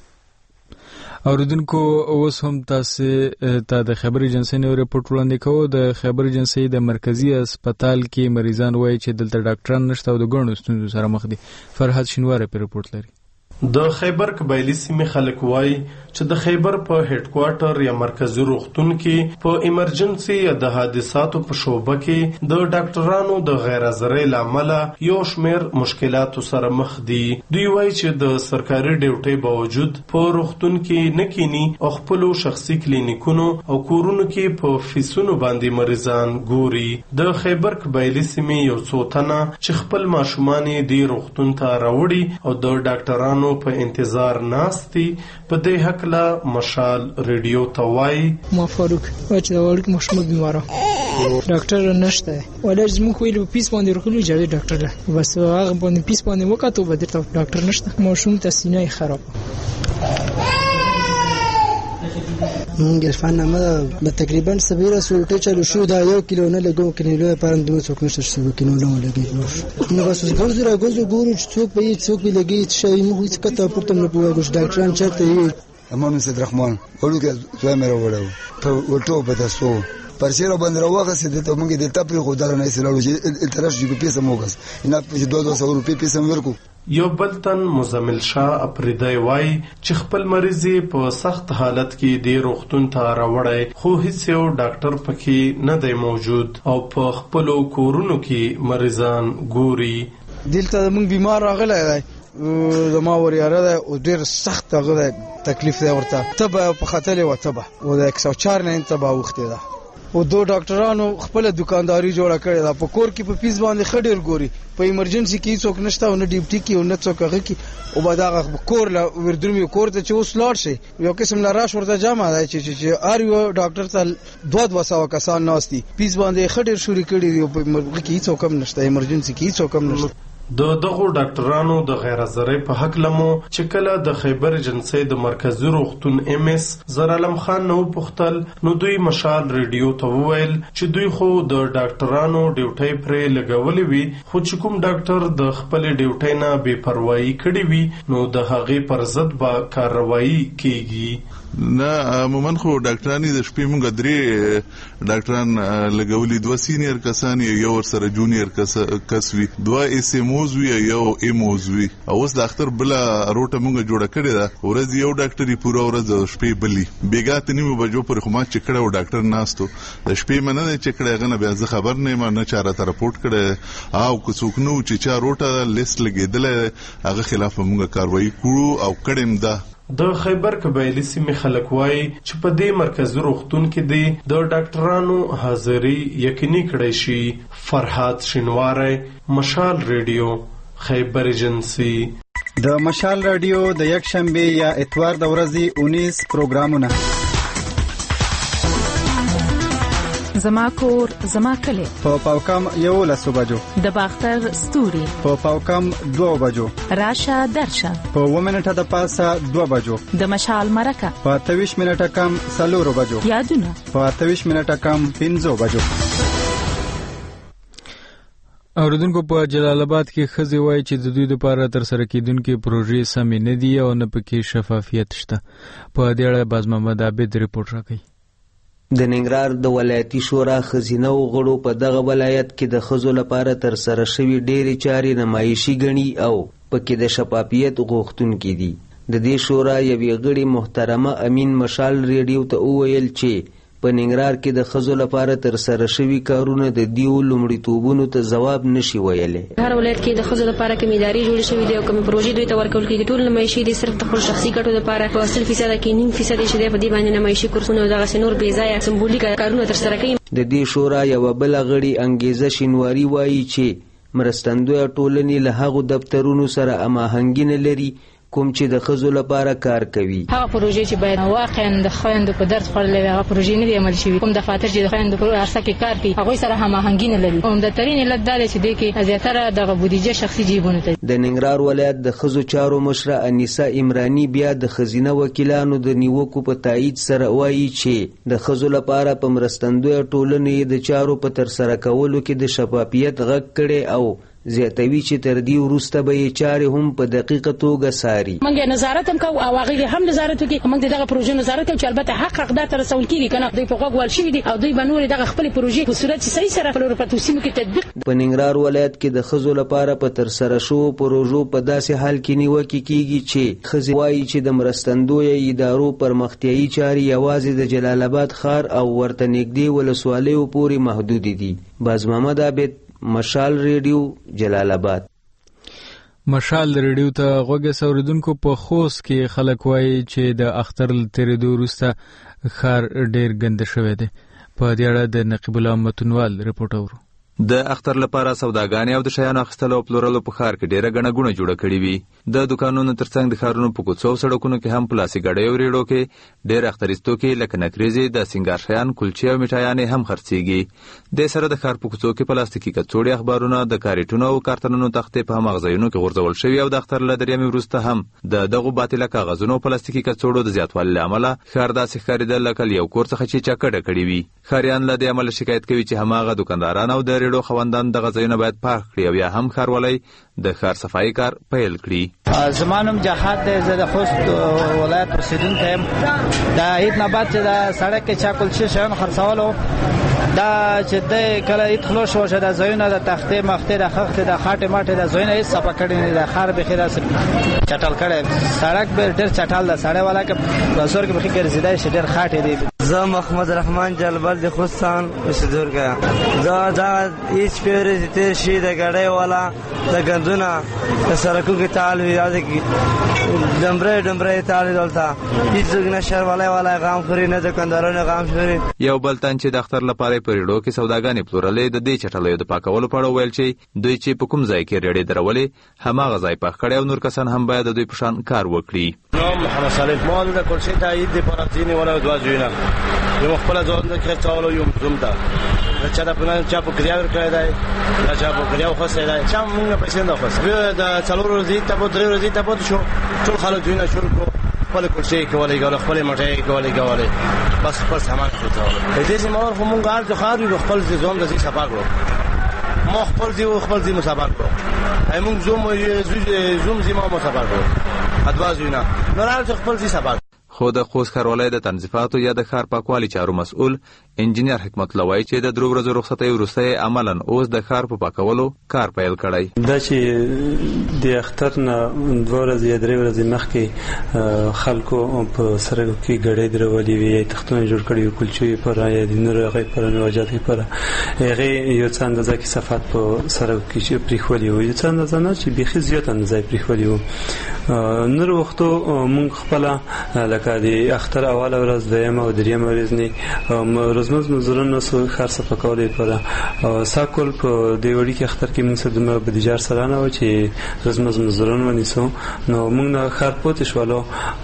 اوریدونکو اوس هم تاسو ته د خبر ایجنسی نو رپورټ وړاندې کوو. د خبر ایجنسی د مرکزی هسپتال کې مریضان وایي چې دلته ډاکټران نشته او د ګڼو ستونزو سره مخ دي. فرحت شینواره په رپورټ لري. د خیبر قبایلی سیمې خلک وایي چې د خیبر په هډ کوارټر یا مرکزی روغتون کې په ایمرجنسي یا د حادثاتو په شوبه کې د ډاکټرانو د غیر حاضرۍ لامل یو شمیر مشکلاتو سره مخ دي. دوی وایي چې د سرکاري ډیوټۍ باوجود په روغتون کې نه کینی او خپل شخصي کلینیکونو او کورونو کې په فیسونو باندې مریضان ګوري. د خیبر قبایلی سیمې یو څو تنه چې خپل ماشومان یې د روغتون ته راوړي او د ډاکټرانو په انتظار ناستي. په دې حق لا مشال ریډیو ته وایي ما فاروق چې دا ورکه مشمول بیماره ډاکټر نشته ولې زموږ ویلو پیس باندې ورکړو جوړ ډاکټر له بس هغه باندې پیس باندې وکړو به درته ډاکټر نشته ماشوم ته سینې خراب. مونږ فنامه د تقریبا سبیره سولټه چلو شو دا یو کیلو نه لګو کینلو پرم دوه څوک نشته چې کینو نه لګي نو بس ګورځ را ګورځ ګورو چې څوک به څوک به لګي چې موږ هیڅ کته پورته نه پوهیږو ډاکټران چرته یې امام سید رحمان ورګه زوی مې راوړو په ورټو په تاسو پرسیره باندې راوغه سي د ته موږ د تپری خو دغه نه سره چې التراش جی په پیسه موګس نه په دوه دوه سو روپۍ پیسه ورکو. یو بلتن مزمل شاه اپریدای وای چې خپل مریض په سخت حالت کې د روغتون ته راوړی خو هیڅ یو ډاکټر پکې نه دی موجود او په خپل کورونو کې مریضان ګوري. دلته موږ بیمار راغلی دی زما وریاره ده او ډېر سخت هغه تکلیف دی ورته تبه په خطلې و تبه او د یک سو چار نه تبه وختې ده او دو ډاکټرانو خپل دکانداري جوړه کړې ده په کور کې په پیس باندې خډیر ګوري په ایمرجنسي کې څوک نشته او نه ډیوټي کې او نه څوک هغه کې او بعد کور لا وردرمي کور ته چې اوس لاړ شي یو قسم لا راش ورته جامه ده چې چې ار یو ډاکټر ته دوه دوه سو کسان ناشتي پیس باندې خډیر شوري کړي دی په مرغ کې څوک هم نشته ایمرجنسي کې څوک هم نشته د دغو ډاکټرانو د غیر حاضرۍ په حق لمو چې کله د خیبر ایجنسۍ د مرکزی روغتون ایم اس زر علم خان نو پختل نو دوی مشال ریډیو ته وویل چې دوی خو د ډاکټرانو ډیوټي پرې لګولې وي خو چې کوم ډاکټر د خپل ډیوټي نه بے پروايي کړې وي نو د هغې پر ضد به کاروایی کیږي. نه عموما خو ډاکټرانی د شپې مونږ درې ډاکټران لګولي دوه سینیئر کسان یو ور سره جونیئر کس وی دوه اس ام اوز وی یو ام اوز وی اوس د اختر بل روټه مونږ جوړه کړې ده ورځ یو ډاکټري پوره ورځ شپې بلی بیګات نیمه بجو پر خو ما چکړه او ډاکټر ناستو د شپې مننه چکړه غنه بیا زه خبر نه ما نه چاره ته رپورټ کړه او کو څوک نو چې چا روټه لیست لګیدل هغه خلاف مونږ کاروایی کړو او کړم ده. د خیبر قبایلی سیمې خلک وایي چې په دې مرکزی روغتون کې دی د ډاکټرانو حاضری یقیني کړی شي. فرحات شینواری، مشال ریډیو، خیبر ایجنسی. د مشال ریډیو د یک شنبه یا اتوار د ورځې انیس پروګرامونه. زما کور زما کلی په پاوکم یو لسو بجو د باختر ستوري په پاوکم دو بجو راشه درشه په و منټه د پاسه دو بجو د مشال مرکه په ترویش منټه کم سلورو بجو یادونه په ترویش منټه کم پنځو بجو. اوریدونکو په جلال آباد کې خزي وایي چې د دوی لپاره تر سره کېدونکو پروژې سمې نه دي او نه پکې شفافیت شته. په دې اړه باز محمد عابد ریپورت راکوي. د ننګرهار د ولایتي شورا خزینه غړو په دغه ولایت کې د ښځو لپاره تر سره شوي ډېرې چارې نمایشي ګڼي او پکې د شفافیت غوښتونکي دي. د دې شورا یوې غړي محترمه امین مشال ریډیو ته وویل چې په ننګرهار کې د ښځو لپاره تر سره شوي کارونه د دیو لومړیتوبونو ته ځواب نشي ویلی. هر ولایت کې د ښځو لپاره کومې ادارې جوړې شوې دي او کومې پروژې دوی ته ورکول کېږي ټول نمایشي دي صرف د خپل شخصي ګټو لپاره په سل فیصده کې نیم فیصد چې دی په دې باندې نمایشي کورسونه او دغسې نور بې ځایه سمبولیک کارونه ترسره کوي. د دې شورا یوه بله غړي انګیزه شینواري وایي چې مرستندویه ټولنې له هغو دفترونو سره هماهنګي نه لري کوم چې د ښځو لپاره کار کوي. هغه پروژې چې باید واقعا د خویندو په درد خوړلې وي هغه پروژې نه دي عملي شوي. کوم دفاتر چې د خویندو په عرصه کې کار کوي هغوی سره هماهنګي نه لري. عمدترین علت دا دی چې دوی کې زیاتره دغه بودیجه شخصي جیبونو ته. د ننګرهار ولایت د ښځو چارو مشره انیسه عمراني بیا د ښځینه وکیلانو د نیوکو په تایید سره وایي چې د ښځو لپاره په مرستندویه ټولنې د چارو په ترسره کولو کې د شفافیت غږ کړی او زیاتوي چې تر دې وروسته به یې چارې هم په دقیقه توګه څاري. موږ نظارت هم کوو او هغوی هم نظارت وکړي. موږ د دغه پروژې نظارت کوو چې البته حق حقدار ته رسول کېږي که نه دوی په غوږ وال شوي دي او دوی به نورې دغه خپلې پروژې په صورت چې صحیح سره په پرتو سیمو کې تطبیق. په ننګرهار ولایت کې د ښځو لپاره په ترسره شوو پروژو په داسې حال کې نیوکې کېږي چې ښځې وایي چې د مرستندویه ادارو پرمختیایي چارې یوازې د جلال آباد ښار او ورته نږدې ولسوالیو پورې محدودې دي. باز محمد عابد، مشال ریډیو، جلال آباد. مشال ریډیو ته غوږ اوریدونکو په خوست کې خلک وایي چې د اختر له تېرېدو وروسته ښار ډېر ګنده شوی دی. په دې اړه د نقیب الله متنوال ریپورټ اورو. د اختر لپاره سوداګانې او د شیانو اخیستلو او پلورلو په ښار کې ډېره ګڼه ګوڼه جوړه کړې وي. د دوکانونو ترڅنګ د ښارونو په کوڅو او سړکونو کې هم پلاسي ګاډۍ او ریړو کې ډېر اختریستوکي لکه نکریزې، د سینګار شیان، کلچې او میټایانې هم خرڅېږي. دې سره د ښار په کوڅو کې پلاستیکي کڅوړې، اخبارونه، د کاریټونو او کارتنونو تختې په هماغه ځایونو کې غورځول شوي او د اختر له دریمې وروسته هم د دغو باطله کاغذونو او پلاستیکي کڅوړو د زیاتوالي له امله ښار داسې ښکارېده لکه له یو کور څخه چې چا کډه کړې وي. ښاریان له دې امله شکایت کوي چې هماغه دوکانداران او د ریړو خوندان دغه ځایونه باید پاک کړي او یا هم ښاروالۍ د ښار صفایي کار پیل کړي. زما نوم جهاد دی، زه د خوست ولایت اوسېدونکی یم. د عید نه بعد چې د سړک کې چا کلچې شیان خرڅولو دا چې د کله ایت خلو شو چې د زوینه د تختې مخته د خخته د خاطه ماته د زوینه هیڅ صفه کړي نه د خار به خیره چټل کړي سړک به ډېر چټل د سړی والا کې پروفیسور کې به ګرځیدای شي ډېر خاطه دی. زه محمد رحمان جلبل د خوستان اوسیدور کا زه دا هیڅ پیری ته شي د غړې والا د غندونه د سرکو کې تعال وی یاد کی دمبره دمبره تعال دلته هیڅ نشر والا والا غام خوري نه د کندارونو غام خوري. یو بل تن چې د اختر لپاره پریډو کې سوداګانې پلورلې د دې چټلې د پاکولو په اړه ویل چې دوی چې په کوم ځای کې ریډي درولې هماغه ځای پاک کړي او نور کسان هم باید د دوی په شان کار وکړي. نو محمد صالح مال د کلشي تایید د پرځینی ولا دوا جوینه یو خپل ځوان د کړهچالو یو زمدا چې دا په نن چا په کریاور کړی دی دا چا په کریاو خو سره دی چا موږ پیسې نه خو دا څلور ورځې ته په درې ورځې ته په شو ټول خلک جوینه شروع کړو خپل کلشي کولای غواړي خپل مټي کولای غواړي بس خپل سامان شو دې چې مور خو مونږ ارزو خاري خپل ځوان د دې صفا کړو مو خپل ځو خپل ځو صفا کړو همون زوم زوم زما مو صفا کړو ادوازونه نورال خپل ځو صفا. خو د خوست ښاروالۍ د تنظیفاتو یا د ښار پاکوالي چارو مسؤل انجینر حکمت الله وایي چې د درو ورځو رخصتۍ وروسته عملاً اوس د ښار په پاکولو کار پیل کړی. دا چې د اختر نه دوه ورځې یا درې ورځې مخکې خلکو په سړکو کې ګاډۍ درولې وي تختونه جوړ کړي وي کلچې پر یا د نورو هغې پر نواجاتې پر هغې یو څه اندازه کثافات په سړکو کې چې پرېښولي وو یو څه اندازه نه چې بیخي زیات اندازه یې پرېښولي وو. نورو وختو موږ خپله لکه د اختر اوله ورځ دویمه او درېیمه ورځ نه روزمز مزدورانو سو ښار صفا کولو لپاره ساکل په دې وړي کې اختر کې موږ سره دومره بودیجه سره نه و چې روزمز مزدوران ونیسو نو موږ نه ښار پاتې شولو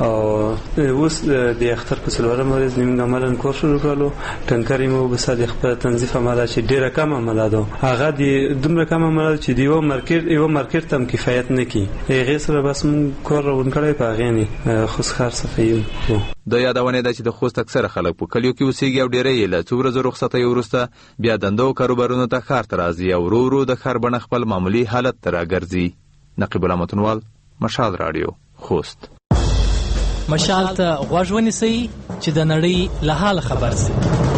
او اوس د اختر په څلورمه ورځ موږ عملاً کور شروع کړلو ټنکر یې مو بس د خپل تنظیف عمله چې ډېره کم عمله ده هغه د دومره کم عمله چې د یو مارکیټ یو مارکیټ هم کفایت نه کوي هغې سره بس موږ کور روان کړی په هغې نه خو ښار صفایي. د یادونې ده چې د خوست اکثره خلک په کلیو کې اوسېږي او ډېری یې له څو ورځو رخصتۍ وروسته بیا دندو او کاروبارونو ته ښار ته راځي او ورو ورو د ښار بڼه خپل معمولي حالت ته راګرځي. نقیب الله متنوال، مشال راډیو، خوست. مشال ته غوږ ونیسئ چې د نړۍ له حاله خبر سي.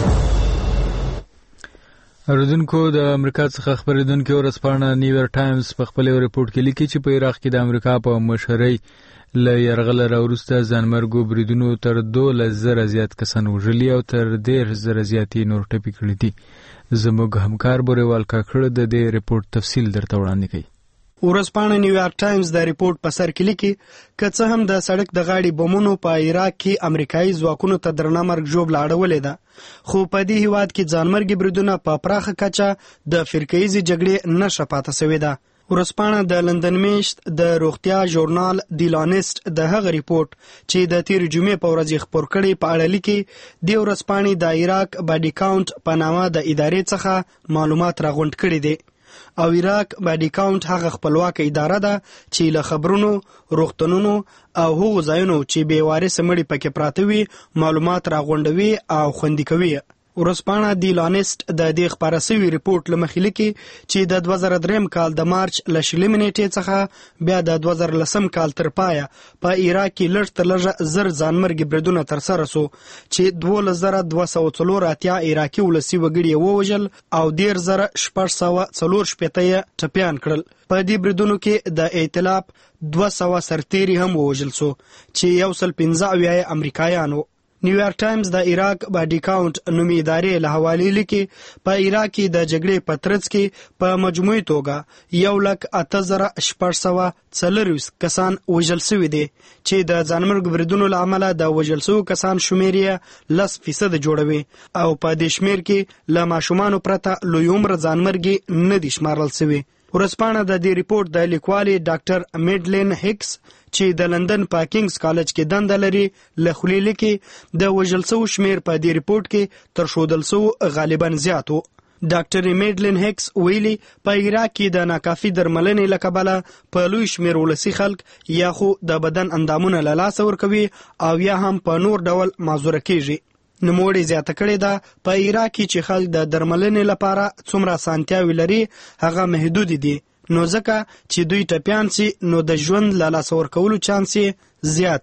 اوریدونکو د امریکا څخه خبرېدونکي ورځپاڼه نیویارک ټایمز په خپل ریپورت کې لیکي چې په عراق کې د امریکا په مشرۍ له یرغله راوروسته ځانمرګو بریدونو تر دولس زره زیات کسان وژلي او تر دېرش زره زیات یې نور ټپي کړي دي. زموږ همکار بوریوال کاکړ د دې ریپورت تفصیل درته وړاندې کوي. ورځپاڼه نیویارک ټایمز د ریپورت په سر کې لیکي که څه هم د سړک د غاړې بمونو په عراق کې امریکایي ځواکونو ته درنه مرګ ژوبله اړولې ده خو په دې هیواد کې ځانمرګي بریدونه په پراخه کچه د فرقه‌ییزې جګړې نښه پاتې سوې ده. ورځپاڼه د لندن میشت د روغتیا ژورنال دی لانست د هغه ریپورت چې د تیر جمعې په ورځ خپور کړي په اړه لیکي د ورځپاڼې د عراق باډي کاونټ په نامه د ادارې څخه معلومات راغونډ کړي دي او عراق باډي کاونټ هغه خپلواک اداره ده چې له خبرونو روغتونونو او هغو ځایونو چې بې وارثه مړي پکې پراته وي معلومات راغونډوي او خوندي کوي. ورځپاڼه دی لانست د دې خپاره سوي ریپورت له مخې لیکي چې د دوه زره درېیم کال د مارچ له شلمې نیټې څخه بیا د دوه زره لسم کال تر پایه په عراق کې لږ تر لږه زر ځانمرګي بریدونه ترسره سو چې دولس زره دوه سوه څلور اتیا عراقي ولسي وګړي یې ووژل او دېرش زره شپږ سوه څلور شپېته یې ټپیان کړل. په دې بریدونو کې د ائتلاف دوه سوه سرتیري هم ووژل سو چې یو سل پنځه اویا یې امریکایان وو. نیویارک ټایمز د عراق باډي کاونټ نومي ادارې له حوالې لیکي په عراق کې د جګړې په ترڅ کې په مجموعي توګه یو لک اته زره شپږ سوه څلرویشت کسان وژل سوي دي چې د ځانمرګو بریدونو له امله د وژل سوو کسان شمېر یې لس فیصده جوړوي او په دې شمېر کې له ماشومانو پرته لوی عمره ځانمرګي نه دي شمارل سوي. ورځپاڼه د دې ریپورت د لیکوالې ډاکټر میډلین هیکس چې د لندن په کینګز کالج کې دنده لري له خولې لیکي د وژل سوو شمېر په دې ریپورت کې تر ښودل سوو غالبا زیات و. ډاکټر میډلین هیکس ویلي په عراق کې د ناکافي درملنې له کبله په لوی شمېر ولسي خلک یا خو د بدن اندامونه له لاسه ورکوي او یا هم په نور ډول معذوره کیږي. نوموړي زیاته کړې ده په عراق کې چې خلک د درملنې لپاره څومره اسانتیاوې لري هغه محدود دي نو ځکه چې دوی ټپیان سي نو د ژوند له لاسه ورکولو چانس یې زیات سي.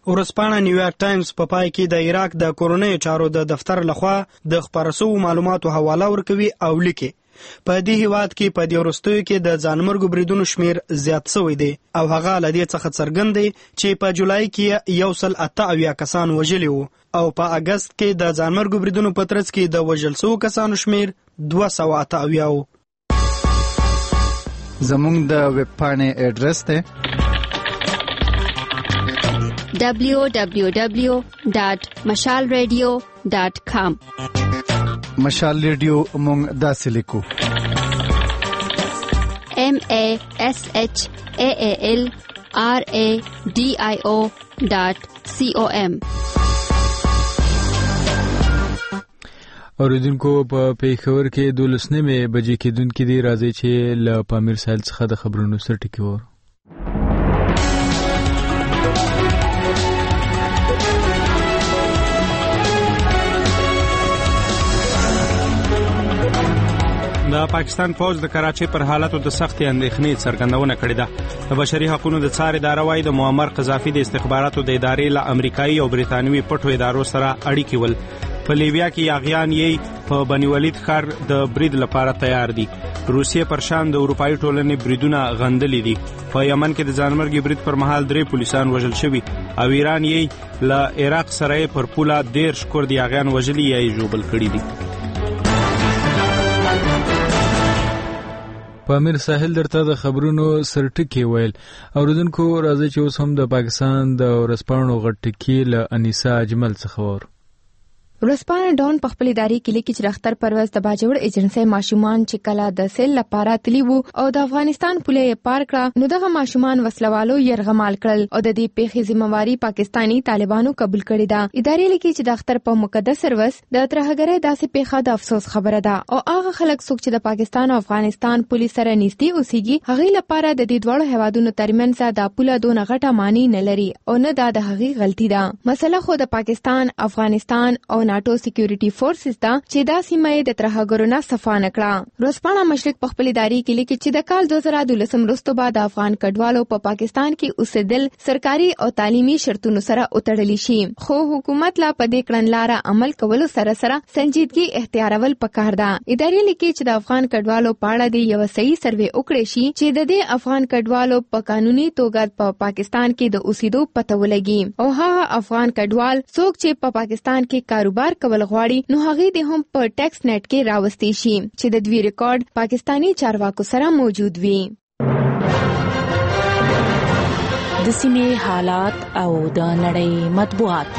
ورځپاڼه نیویارک ټایمز په پای کې د عراق د کورنیو چارو د دفتر لخوا د خپاره شوو معلوماتو حواله ورکوي او لیکي په دې هیواد کې په دې وروستیو کې د ځانمرګو بریدونو شمیر زیات شوی دی او هغه له دې څخه څرګند دی چې په جولای کې یو سل اته اویا کسان وژلي وو او په اګست کې د ځانمرګو بریدونو په ترڅ کې د وژل شوو کسانو شمیر دوه سوه اته اویا وو. زموږ د ویب پاڼې اډرس دی دبلیو دبلیو دبلیو ډاٹ مشال ریډیو ډاٹ کام. مشال ریډیو مونږ داسې لیکو ایم ا اس اچ ا ا ال آر ا ډي آی او ډاٹ سی او ایم. اوریدونکو په پیښور کې دولس نیمې بجې کېدونکې دی. راځي چې له پامیر ساحل څخه د خبرونو سر ټکي وور. د پاکستان فوج د کراچۍ پر حالاتو د سختې اندېښنې څرګندونه کړې ده. د بشري حقوقو د څار اداره وايي د معمر قذافي د استخباراتو د ادارې له امریکایي او بریتانوي پټو ادارو سره اړیکې ول. په لیبیا کې یاغیان یې په بني ولید ښار د برید لپاره تیار دي. روسیې پر شام د اروپایي ټولنې بریدونه غندلي دي. په یمن کې د ځانمرګي برید پر مهال درې پولیسان وژل شوي او ایران یې له عراق سره پر پوله دېرش کورد یاغیان وژلي یا یې ژوبل کړي دي. پامیر ساحل درته د خبرونو سرټکی ویل. اوریدونکو راځي چې اوس هم د پاکستان د ورځپاڼو غټ ټکی له انیسا اجمل څخه وور. ورځپاڼه ډاون په خپل اداري کې لیکي چې رختر پروز د باجوړ ایجنسي ماشومان چې کله د سیل لپاره تلی وو او د افغانستان پولیس پار کړه نو دغه ماشومان وسلوالو يرغمال کړل او د دې پیښې ذمہواری پاکستانی طالبانو قبول کړې ده. اداري لیکي چې د اختر په مقدس سروس د ترهګرۍ داسې پیښه د افسوس خبره ده او هغه خلک څوک چې د پاکستان او افغانستان پولیس سره نږدې اوسېږي هغه لپاره د دې دوه هیوادونو ترمنځ د پوله دونه غټه معنی نه لري او نه دا د هغې غلطي ده. مسله خو د پاکستان، افغانستان او ناتو سکیورټي فورسز ته چې دا سیمه د ترهګرو نه صفا نکړه. ورځپاڼه مشرق په خپل اداري کې لیکي چې د کال دوه زره دولسم وروسته بعد افغان کډوالو په پاکستان کې اوسېدل سرکاري او تعلیمي شرطونو سره وتړل شي خو حکومت لا په دې کړنلاره عمل کولو سره سره سنجیدګي اختیارول پکار ده. اداري لیکي چې د افغان کډوالو په اړه د یو صحیح سروې وکړي شي چې د دې افغان کډوالو په قانوني توګه په پاکستان کې د اوسېدو پته ولګي او هغه افغان کډوال څوک چې په پاکستان کې کاروبار کوي غواړي نو هغه د هم په ټیکس نت کې راوستي شي چې د دوی ریکارډ پاکستانی چارواکو سره موجود وي. د سیمې حالات او د نړۍ مطبوعات.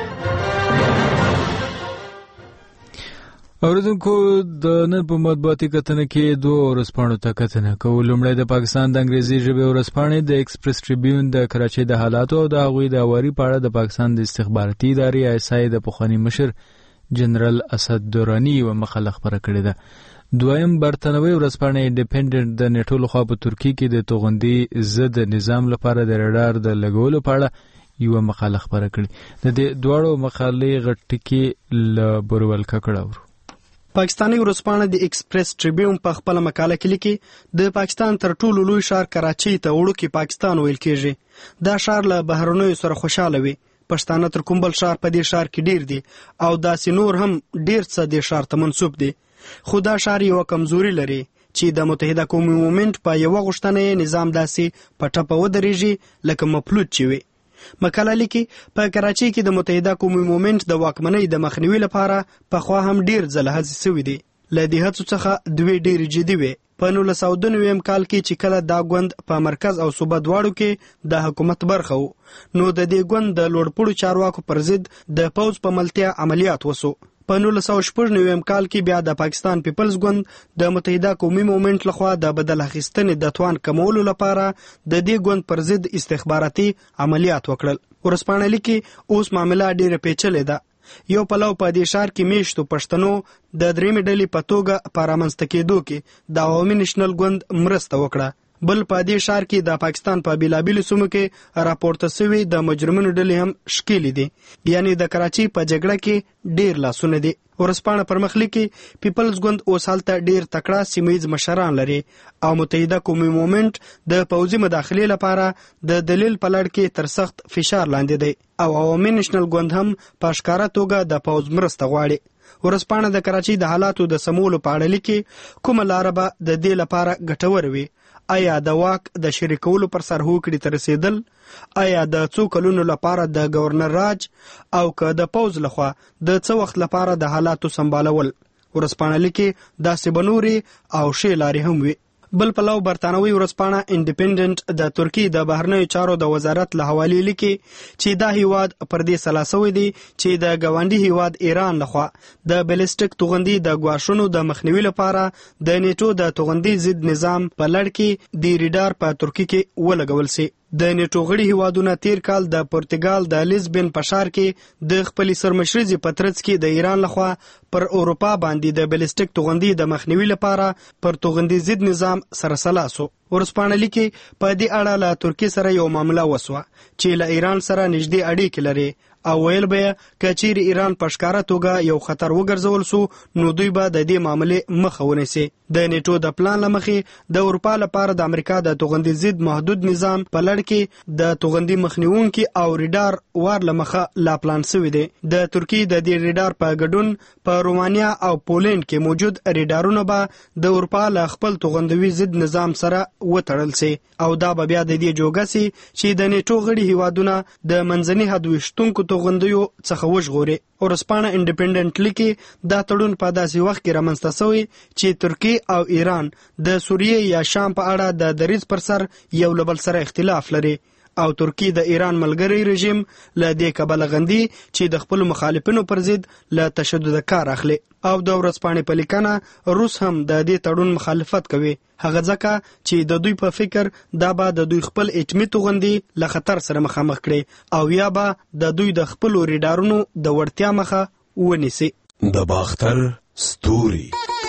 اوریدونکو د نن په مطبوعاتي کتنه کې دوه ورځپاڼو ته کتنه کوو. لومړی د پاکستان د انګریزي ژبې ورځپاڼې د ایکسپریس ټریبیون د کراچۍ د حالاتو او د هغوی د هواري په اړه د پاکستان د استخباراتي ادارې آی اس آی د پخواني مشر جنرال اسد دورانی یوه مقاله خپره کړې ده. دویم برتانوي ورځپاڼه انډیپندنت د نیټو لخوا په ترکیه کې د توغندي ضد نظام لپاره د رډار د لګولو په اړه یوه مقاله خپره کړې. د دې دواړو مقالې غټ ټکي له بورولکه کړه. پاکستانی ورځپاڼه د ایکسپریس ټریبیون په خپل مقاله کې لیکي د پاکستان تر ټولو لوی ښار کراچۍ ته وړوکی پاکستان ویل کېږي. دا ښار له بهرنیو سره خوشاله وي. پښتانه تر کوم بل ښار په دې ښار کې ډیر دي او داسې نور هم ډیر څه دې ښار ته منسوب دي. خو دا ښار یوه کمزوري لري چې د متحده قومي مومنټ په یوه غوښتنه نظام داسې په ټپه ودرېږي لکه مفلوج چې وي. مقاله لیکي په کراچۍ کې د متحده قومي مومنټ د واکمنۍ د مخنیوي لپاره پخوا هم ډیر ځله هڅې شوې دي. له دې هڅو څخه دوی ډیر جدي وي. په نولس سوه دوه نوي کال کې چې کله دا ګوند په مرکز او صوبه دواړو کې د حکومت برخه وو نو د دې ګوند د لوړپوړو چارواکو پر ضد د پوځ په ملتیا عملیات وسو. په نولس سوه شپږ نوي کال کې بیا د پاکستان پیپلز ګوند د متحده قومي مومنټ لخوا د بدل اخیستنې د توان کمولو لپاره د دې ګوند پر ضد استخباراتي عملیات وکړل. ورځپاڼه لیکي اوس معامله ډیره پیچلې ده. یو پلو په دې ښار کې میشتو پښتنو د درېیمې ډلې په توګه په رامنځته کېدو کې د عوامي نېشنل ګوند مرسته وکړه. بل په دې ښار کې د پاکستان په بیلابیلو سیمو کې راپورته شوي د مجرمینو ډلې هم ښکېلې دي، یعنی د کراچۍ په جګړه کې ډېر لاسونه دي. ورځپاڼه پر مخ لیکي پیپلز ګوند اوس هلته ډېر تکړه سیمهییز مشران لري او متحده قومي مومنټ د پوځي مداخلې لپاره د دلیل په لړ کې تر سخت فشار لاندې دی او عوامي نېشنل ګوند هم په ښکاره توګه د پوځ مرسته غواړي. ورځپاڼه د کراچۍ د حالاتو د سمولو په اړه لیکي کومه لاره به د دې لپاره ګټوره وي. آیا د واک د شریکولو پر سر هوکړې ته رسېدل، آیا د څو کلونو لپاره د گورنر راج، او که د پوځ لخوا د څه وخت لپاره د حالاتو سمبالول. ورځپاڼه لیکي داسې به نورې او ښې لارې هم وي. بل پلو برطانوي ورځپاڼه انډیپینډنټ د ترکیې د بهرنیو چارو د وزارت له حوالې لیکي چې دا هیواد پر دې سلا سوی دی چې د ګاونډي هیواد ایران لخوا د بیلسټیک توغندي د ګواښونو د مخنیوي لپاره د نیټو د توغندي ضد نظام په لړ کې د ریډار په ترکیه کې ولګول سي. د نیټو غړي هیوادونه تیر کال د پرتګال د لیزبن په ښار کې د خپلې سرمشرزي په ترڅ کې د ایران لخوا پر اروپا باندې د بیلسټیک توغندي د مخنیوي لپاره پر توغندي ضد نظام سره سلا سو. ورځپاڼه لیکي په دې اړه له ترکیې سره یو معامله وسوه چې له ایران سره نږدې اړیکې لري او ویل به که چیرې ایران په ښکاره توګه یو خطر وګرځول سو نو دوی به د دې معاملې مخه ونیسي. د نیټو د پلان له مخې د اروپا لپاره د امریکا د توغندي ضد محدود نظام په لړ کې د توغندي مخنیوونکي او ریډار وار له مخه لا پلان سوی دی. د ترکیې د دې ریډار په ګډون په رومانیا او پولند کې موجود ریډارونه به د اروپا له خپل توغندوي ضد نظام سره وتړل سي او دا به بیا د دې جوګه سي چې د نیټو غړي هیوادونه د منځني حد ویشتونکو توغندیو څخه وژغوري. ورځپاڼه انډیپینډنټ لیکي دا تړون په داسې وخت کې رامنځته سوی چې ترکیې او ایران د سوریې یا شام په اړه د دریځ پر سر یو له بل سره اختلاف لري او ترکیې د ایران ملګری رژیم له دې کبله غندي چې د خپل مخالفینو پر ضد له تشدد کار اخلي. او د ورځپاڼې په لیکنه روس هم د دې تړون مخالفت کوي، هغه ځکه چې د دوی په فکر دا به د دوی خپل اټمي توغندي له خطر سره مخامخ کړي او یا به د دوی د خپل ریډارونو د وړتیا مخه ونیسي. د باختر ستوري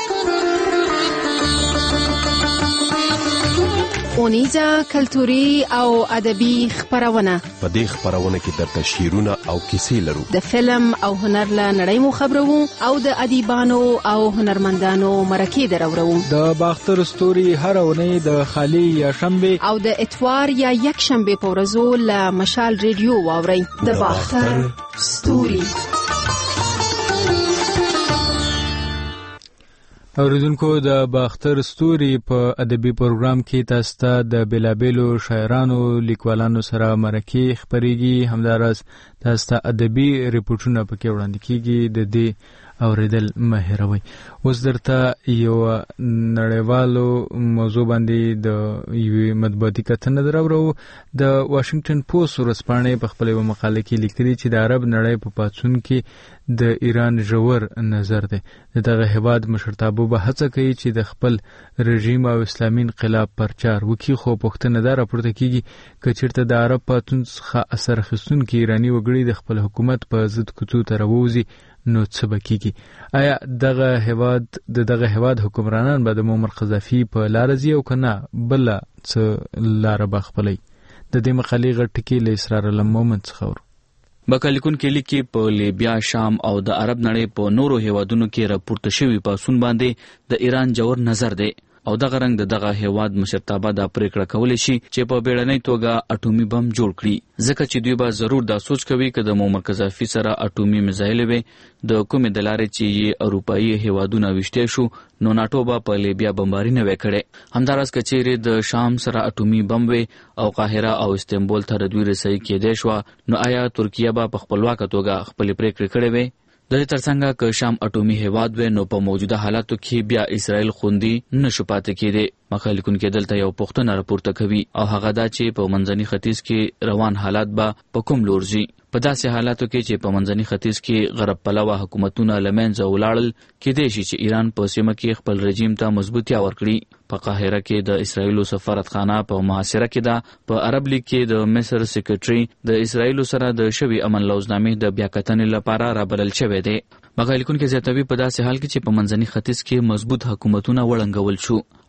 اونیزه کلتوري او ادبي خبرونه. په دې خبرونه کې درته شعرونه او کیسې لرو. د فلم او هنر له نړۍ مو خبرو او د ادیبانو او هنرمندانو مرکې درورو. د باختر ستوري هر اونۍ د خالی یا شنبه او د اتوار یا یک شنبه په ورځو له مشال ریډیو واوري. د باختر ستوري. اوریدونکو د باختر ستوري په ادبي پروګرام کې تاسو ته د بیلابیلو شاعرانو لیکوالانو سره مرکې خبرېږي، همداراز تاسو ته ادبي ریپورټونه پکې وړاندې کیږي. د دې اوریدل مه هېروئ. اوس درته یو نړیوالو موضوع باندې د یوې مطبوعاتي کتنه دراوړو. د واشنگټن پوسټ ورځپاڼې په خپل یو مقاله کې لیکلي چې د عرب نړۍ په پاڅون کې د ایران ژور نظر دی. د دغه هیواد مشرتابه به هڅه کوي چې د خپل رژیم او اسلامي انقلاب پرچار وکړي، خو پوښتنه دا راپورته کیږي که چیرته د عرب پاڅون څخه اثر اخیستونکي ایراني وګړي د خپل حکومت په ضد کوڅو ته راووځي نو څه به کیږي؟ آیا دغه هیواد د دغه هیواد حکمرانان به د معمر قذافي په لاره ځي او که نه بله څه لاره به خپلوي؟ د دې مقالې غټ ټکي له اسرار علم مومند څخه ورو. بکالیکون کې لیکي په لیبیا، شام او د عرب نړۍ په نورو هیوادونو کې راپورته شوي پاڅون باندې د ایران جوړ نظر دی او دغه رنګ د دغه هیواد مشرتابه دا پریکړه کولی شي چې په بیړنۍ توګه اټومي بم جوړ کړي، ځکه چې دوی به ضرور دا سوچ کوي که د معمر قذافي سره اټومي میزایل وي د کومې د لارې چې یې اروپایي هیوادونه ویشتی شو نو ناټو به په لیبیا بمباري نه وی کړی. همداراز که چیرې د شام سره اټومي بم وي او قاهره او استنبول ته د دوی رسۍ کېدی شوه نو آیا ترکیه به په خپلواکه توګه خپلې پریکړې کړې وي؟ د دې ترڅنګ که شام اټومي هیواد وي نو په موجوده حالاتو کې بیا اسرائیل خوندي نشو پاتې کېدی. مخالفون کې دلته یو پوښتنه راپورته کوي او هغه دا چې په منځني ختیځ کې روان حالات به په کوم لور ځي؟ په داسې حالاتو کې چې په منځني ختیځ کې غرب پلوه حکومتونه له منځه ولاړل، کېدای شي چې ایران په سیمه کې خپل رژیم ته مضبوطیا ورکړي. په قاهره کې د اسرائیلو سفارتخانه په محاصره کې ده. په عرب لیګ کې د مصر سیکرټري د اسرائیلو سره د شوي امن لوزنامې د بیاکتنې لپاره رابلل شوی دی. مغالکون کې زیاتوي په داسې حال کې چې په منځني ختیځ کې مضبوط حکومتونه وړنګول شو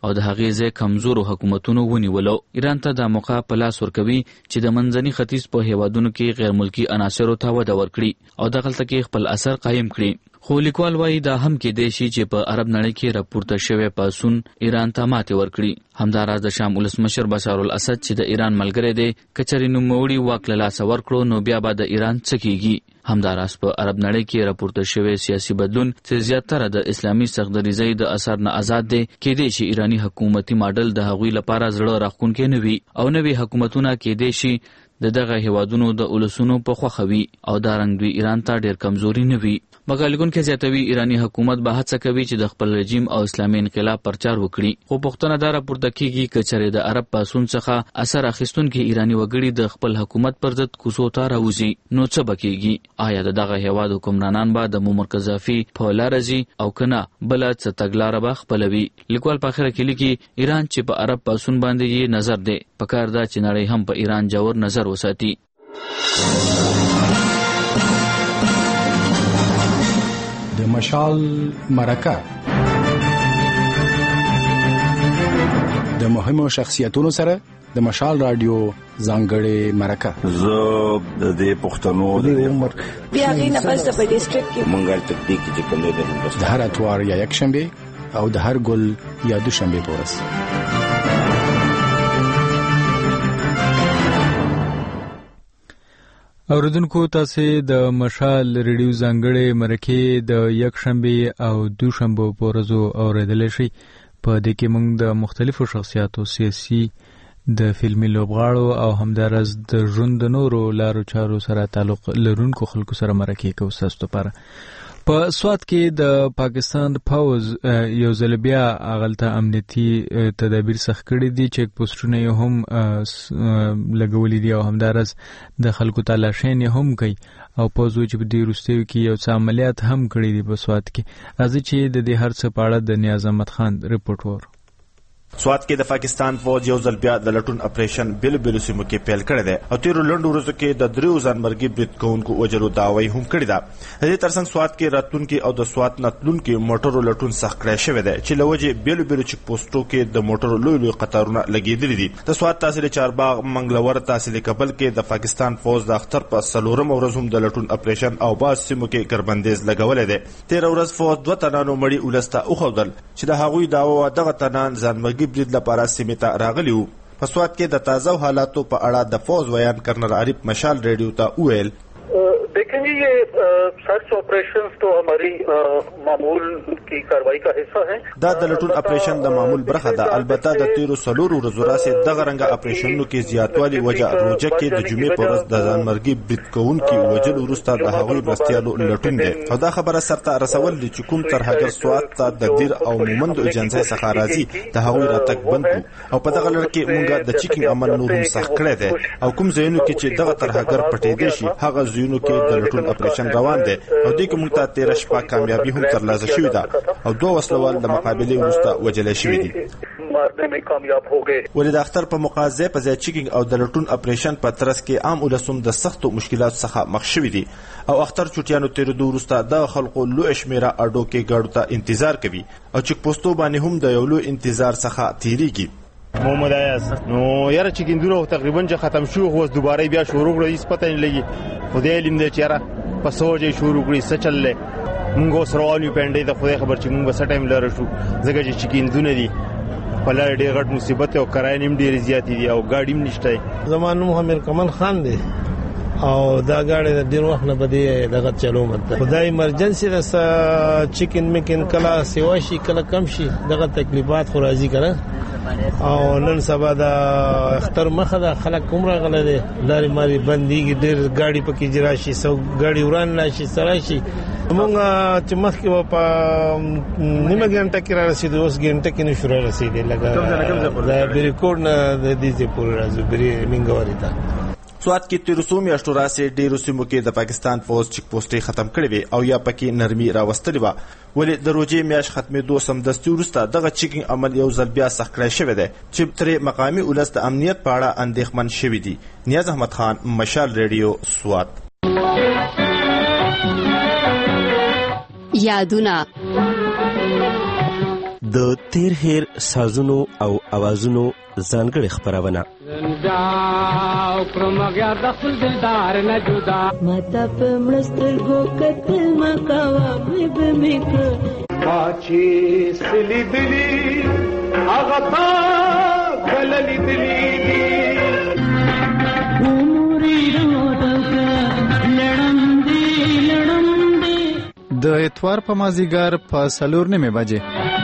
او د هغې ځای کمزورو حکومتونو ونیولو. ایران ته دا موقع په لاس ورکوي چې د منځني ختیځ په هیوادونو کې غیر ملکي عناصرو ته وده ورکړي او دغلته کې خپل اثر قایم کړي. خو لیکوال وایي دا هم کېدای شي چې په عرب نړۍ کې راپورته شوی پاڅون ایران ته ماتې ورکړي. همداراز د شام ولسمشر بشار الاسد چې د ایران ملګری دی که چېرې نوموړي واک له لاسه ورکړو نو بیا به د ایران څه کېږي. همداراز په عرب نړۍ کې راپورته شوی سیاسي بدلون چې زیاتره د اسلامي سختدریزۍ د اثر نه آزاد دی کېدای شي ایرانی حکومتي ماډل د هغوی لپاره زړه راښکونکی نه وي او نوي حکومتونه کېدای شي د دغه هیوادونو د ولسونو په خوښه وي او دا رنګ دوی ایران ته ډېر کمزوري نه وي. مګر لیکونکی زیاتوي ایرانی حکومت به هڅه کوي چې د خپل رژیم او اسلامي انقلاب پرچار وکړي. خو پوښتنه دا راپورته کېږي که چېرې د عرب پاڅون څخه اثر اخیستونکي ایرانی وګړي د خپل حکومت پر ضد کوڅو ته راوځي نو څه به کېږي؟ آیا د دغه هیواد حکمرانان به د معمر قذافي په لاره ځي او که نه بله څه تګلاره به خپلوي؟ لیکوال په اخره کې لیکي ایران چې په عرب پاڅون باندې یې نظر دی پکار ده چې نړۍ هم په ایران جوړ نظر وساتي. د مشال مرکه د مهمو شخصیتونو سره د مشال رادیو ځانګړې مرکه. زه د دې پښتنو د عمر بیا غي نه پس په ډیسټریکټ کې منګل تکتیک چې کوم دی د هر اتوار یا یک شنبه او د هر ګل یا دوشنبه پورس. اوریدونکو تاسو د مشال ریډیو ځانګړې مرکې د یک شنبه او دوشنبه په ورځو اوریدل شي. په دې کې موږ د مختلفو شخصیاتو سیاسي د فلمي لوبغاړو او همدارس د ژوند د نورو لارو چارو سره تعلق لرونکو خلکو سره مرکې کوو تاسو لپاره. په سوات کې د پاکستان پوز یو ځل بیا هغلته امنیتي تدابیر سخت کړي دي. چیک پوسټونه یې هم لګولي دي او همدارس د خلکو تلاشین یې هم کوي او پوز چې په دې وروستیو کې یو څه عملیات هم کړي دي په سوات کې. راځي چې د دې هر څه په اړه د نیاز احمد خان رپورټ وور. سوات کې د پاکستان فوج یو ځل بیا د لټون اپریشن بل بل سیمو کې پیل کړی دی او تیرو لنډو ورځو کې د دریو ځانمرګي برید کوونکو وجلو دعوی هم کړې ده. د دې ترڅنګ سوات کې راتلونکي او د سوات نتلونکي موټرو لټون سخت کړی شوی دی چې لوجه بل بل چک پوسټو کې د موټرو لوی لوی قطارونه لګېدلي دي. د سوات تحصیل چارباغ منګلور تحصیل کابل کې د پاکستان فوج د اختر په څلورم ورځ هم د لټون اپریشن او باز سیمو کې ګربندیز لګولې ده. تیر ورځ فوج دوه تنانو مړي ولسته او خودل چې د هغوی دعوه دغه تنان ځانمرګي برید لپاره سیمه ته راغلی وو. په سوات کې د تازه حالاتو په اړه د فوج ویان کرنل عارف مشال ریډیو ته وویل देखेंगे ये search operations तो हमारी मामूल की कार्रवाई का हिस्सा है. دا د لټون اپریشن د معمول برخه ده. البته د تیرو سلورو ورځو راځي دغه رنګ اپریشنونو کې زیاتوالی وجه روجه کې د جمعې پر ورځ د ځانمرګي برید کوونکي وجل وروسته د هغوی مرستيالو لټون دي او دا خبره سرته رسول دي چې کوم ترهګر سوات ته د دیر او مومند ایجنسی څخه راځي د هغوی راتګ بند او په دغه لړ کې مونږ د چیکینګ عمل نور هم سخت کړی دی او کوم ځایونو کې چې دغه ترهګر پټېدې شي هغه ځایونو کې د لټون اپریشن روان دی او دې کې موږ ته تیر شپه کامیابی هم ترلاسه شوې ده او دوه وسلوال د مقابلې وروسته وجل شوي دي. ولې د اختر په مقازه په ځای چیکینګ او د لټون اپریشن په ترڅ کې عام ولسم د سختو مشکلاتو څخه مخ شوي دي او اختر چټیانو تیر دوه وروسته د خلکو لوی شمیره اډو کې ګاډو ته انتظار کوي او چک پوسټو باندې هم د یو لوی انتظار څخه تیریږي. محمد ایاس نو یاره چې ګندونه تقریبا چې ختم شو خو دوباره بیا شروع کړی هیڅ پته نه لګي خدای علم دې چیرې په سوجي شروع کړی څه چللې موږ سره وانیو پنده د خدای خبر چې موږ څه ټایم لاره شو زګه چې ګندونه دي په لار ډېر غټ مصیبت او کرای نیم ډېر زیات دي او ګاډی هم نشته. زمانو محمد کمال خان دی او دا ګاډي د ډیر وخت نه بده دغه چلو مته خدای ایمرجنسي د چیکن میکن کلا سیوا شي کلا کم شي دغه تکلیفات خو راځي کنه او نن سبا د اختر مخه د خلک عمره غله دي لاري ماري بنديږي ډیر ګاډي پکې جرا شي سو ګاډي وران نشي سره شي موږ چې مخکې په نیمه غنټه کې را رسیدو اوس غنټه کې نشو را رسیدې لګا دا بریکورډ نه د دې پورې راځو بری منګوري تا. سوات کې تیر څو میاشتو راځي ډیرو سیمو کې د پاکستان فوج چک پوسټي ختم کړي وي او یا پکې نرمي راوستلې و ولې د روجي میاش ختمېدو سمدستي وروسته دغه چیکینګ عمل یو ځل بیا سخت کړی شوی دی چې تر مقامي ولس د امنیت په اړه اندېښمن شوی دي. نیاز احمد خان مشال ریډیو سوات. یادونه د تیر هیر سازونو او اوازونو ځانګړې خپرونه ماته په مړسترګو کتل مکوه مې به مې کړه چې سلیدلی هغه تا کله لیدلی دي د اتوار په مازیګر په څلور نیمې بجې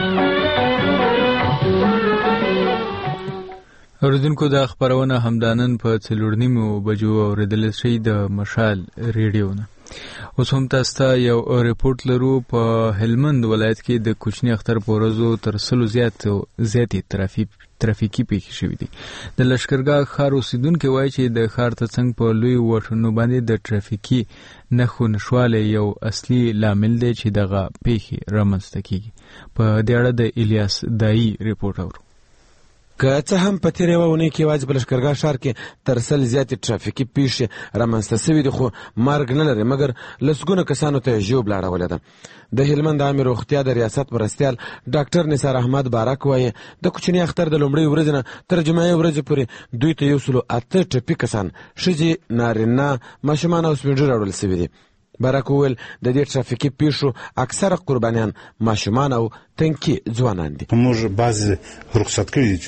اوریدونکو دا خبرونه همدانن په څلور نیمو بجو اوریدل شي د مشال ریډیو نه. اوس هم تاسو ته یو ریپورت لرو. په هلمند ولایت کې د کوچني اختر په ورځو تر سلو زیات زیاتې ترافیک ترافیکي پیښې شوې دي. د لشکرګاه ښار اوسیدونکي وایي چې د ښار ترڅنګ په لوی واټونو باندې د ترافیکي نښو نشوالی یو اصلي لامل دی چې دغه پیښې رامنځته کیږي. په دې اړه د الیاس دایي ریپورت اورو. که څه هم په تېره یوه اونۍ کې یوازې په لښکرګاه ښار کې تر سل زیاتې ټرافیکي پیښې رامنځته سوي دي، خو مرګ نه لري، مګر لسګونه کسانو ته یې ژوبله اړولې ده. د هلمند عامې روغتیا د ریاست مرستیال ډاکټر نثار احمد بارک وایي د کوچني اختر د لومړۍ ورځې نه تر جمعې ورځې پورې دوی ته یو سلو اته ټپي کسان، ښځې، نارینه، ماشومان او سپین ږیري اړول سوي دي. بارک وویل د دې ټرافیکي پیښو اکثره قربانیان ماشومان او تنکي ځوانان دي. موږ بعضې رخصت کړي دي چې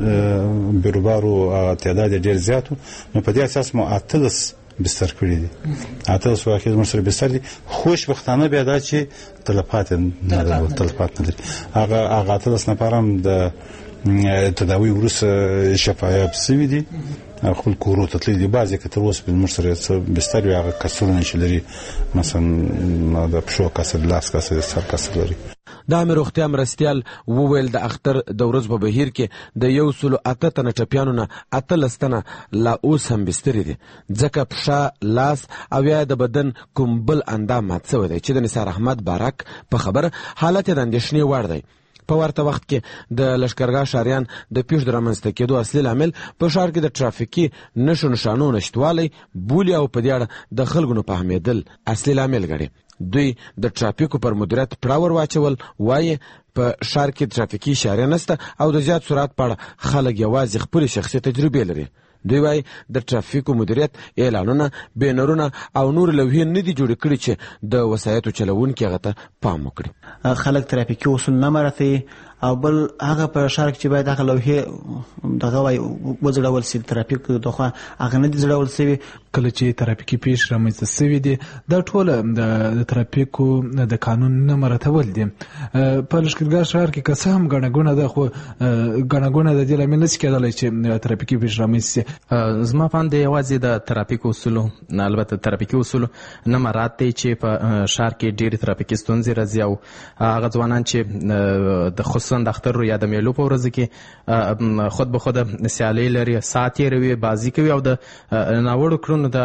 بیروبارو تعداد یې ډېر زیات و، نو په دې اساس مو اتلس بستر کړي دي، اتلس واقعي زموږ سره بستر دي. خوشبختانه بیا دا چې تلفات نه لري تلفات نه لري هغه هغه اتلس نفر هم د تداوی وروسته شفایاب سوي دي، خپل کورو ته تللي دي. بعضې که تر اوسه زموږ سره څه بستر وي هغه کسرونه چې لري، مثلا د پښو کسر، لاس کسر، سر کسر لري. د عامې روغتیا مرستیال وویل د اختر د ورځو په بهیر کې د یو سلو اته تنه ټپیانو نه اتلس تنه لا اوس هم بسترې دي، ځکه پښه، لاس او یا د بدن کوم بل اندام مات سوی دی چې د نثار احمد بارک په خبره حالت یې د اندېښنې وړ دی. په ورته وخت کې د لښکرګاه ښاریان د پیښو د رامنځته کېدو اصلي لامل په ښار کې د ترافیکي نښو نښانو نشتوالی بولي او په دې اړه د خلکو نه فهمېدل اصلي لامل ګڼي. دوی د ترافیکو پر مدیریت پړاور واچول، وایي په ښار کې ترافیکي اشارې نشته او د زیات سرعت په اړه خلک یوازې خپلې شخصي تجربې لري. دوی وایي د ترافیکو مدیریت اعلانونه، بینرونه او نور لوحې نه دي جوړې کړي چې د وسایطو چلوونکي هغه ته پام وکړي. خلک ترافیکي اصول نه مراعتوي او بل هغه په ښار کې چې باید هغه لوحې دغه وایي وځړول سي، ترافیک دخوا هغه نه دي ځړول سوي. کله چې ترافیکي پیښې رامنځته سوي دي دا ټوله د ترافیکو د قانون نه مراعتول دي. په لښکرګاه ښار کې که څه هم ګڼه ګوڼه ده، خو ګڼه ګوڼه د دې لامل نشي کېدلی چې ترافیکي پیښې رامنځته سي. زما په اند یوازې د ترافیکو اصولو، البته ترافیکي اصولو نه مراعت دی چې په ښار کې ډېرې ترافیکي ستونزې راځي او هغه ځوانان چې د خصوصا د اختر یا د میلو په ورځو کې خود به خود سیالۍ لري، ساعت تېروي، بازي کوي او د ناوړو کړنو د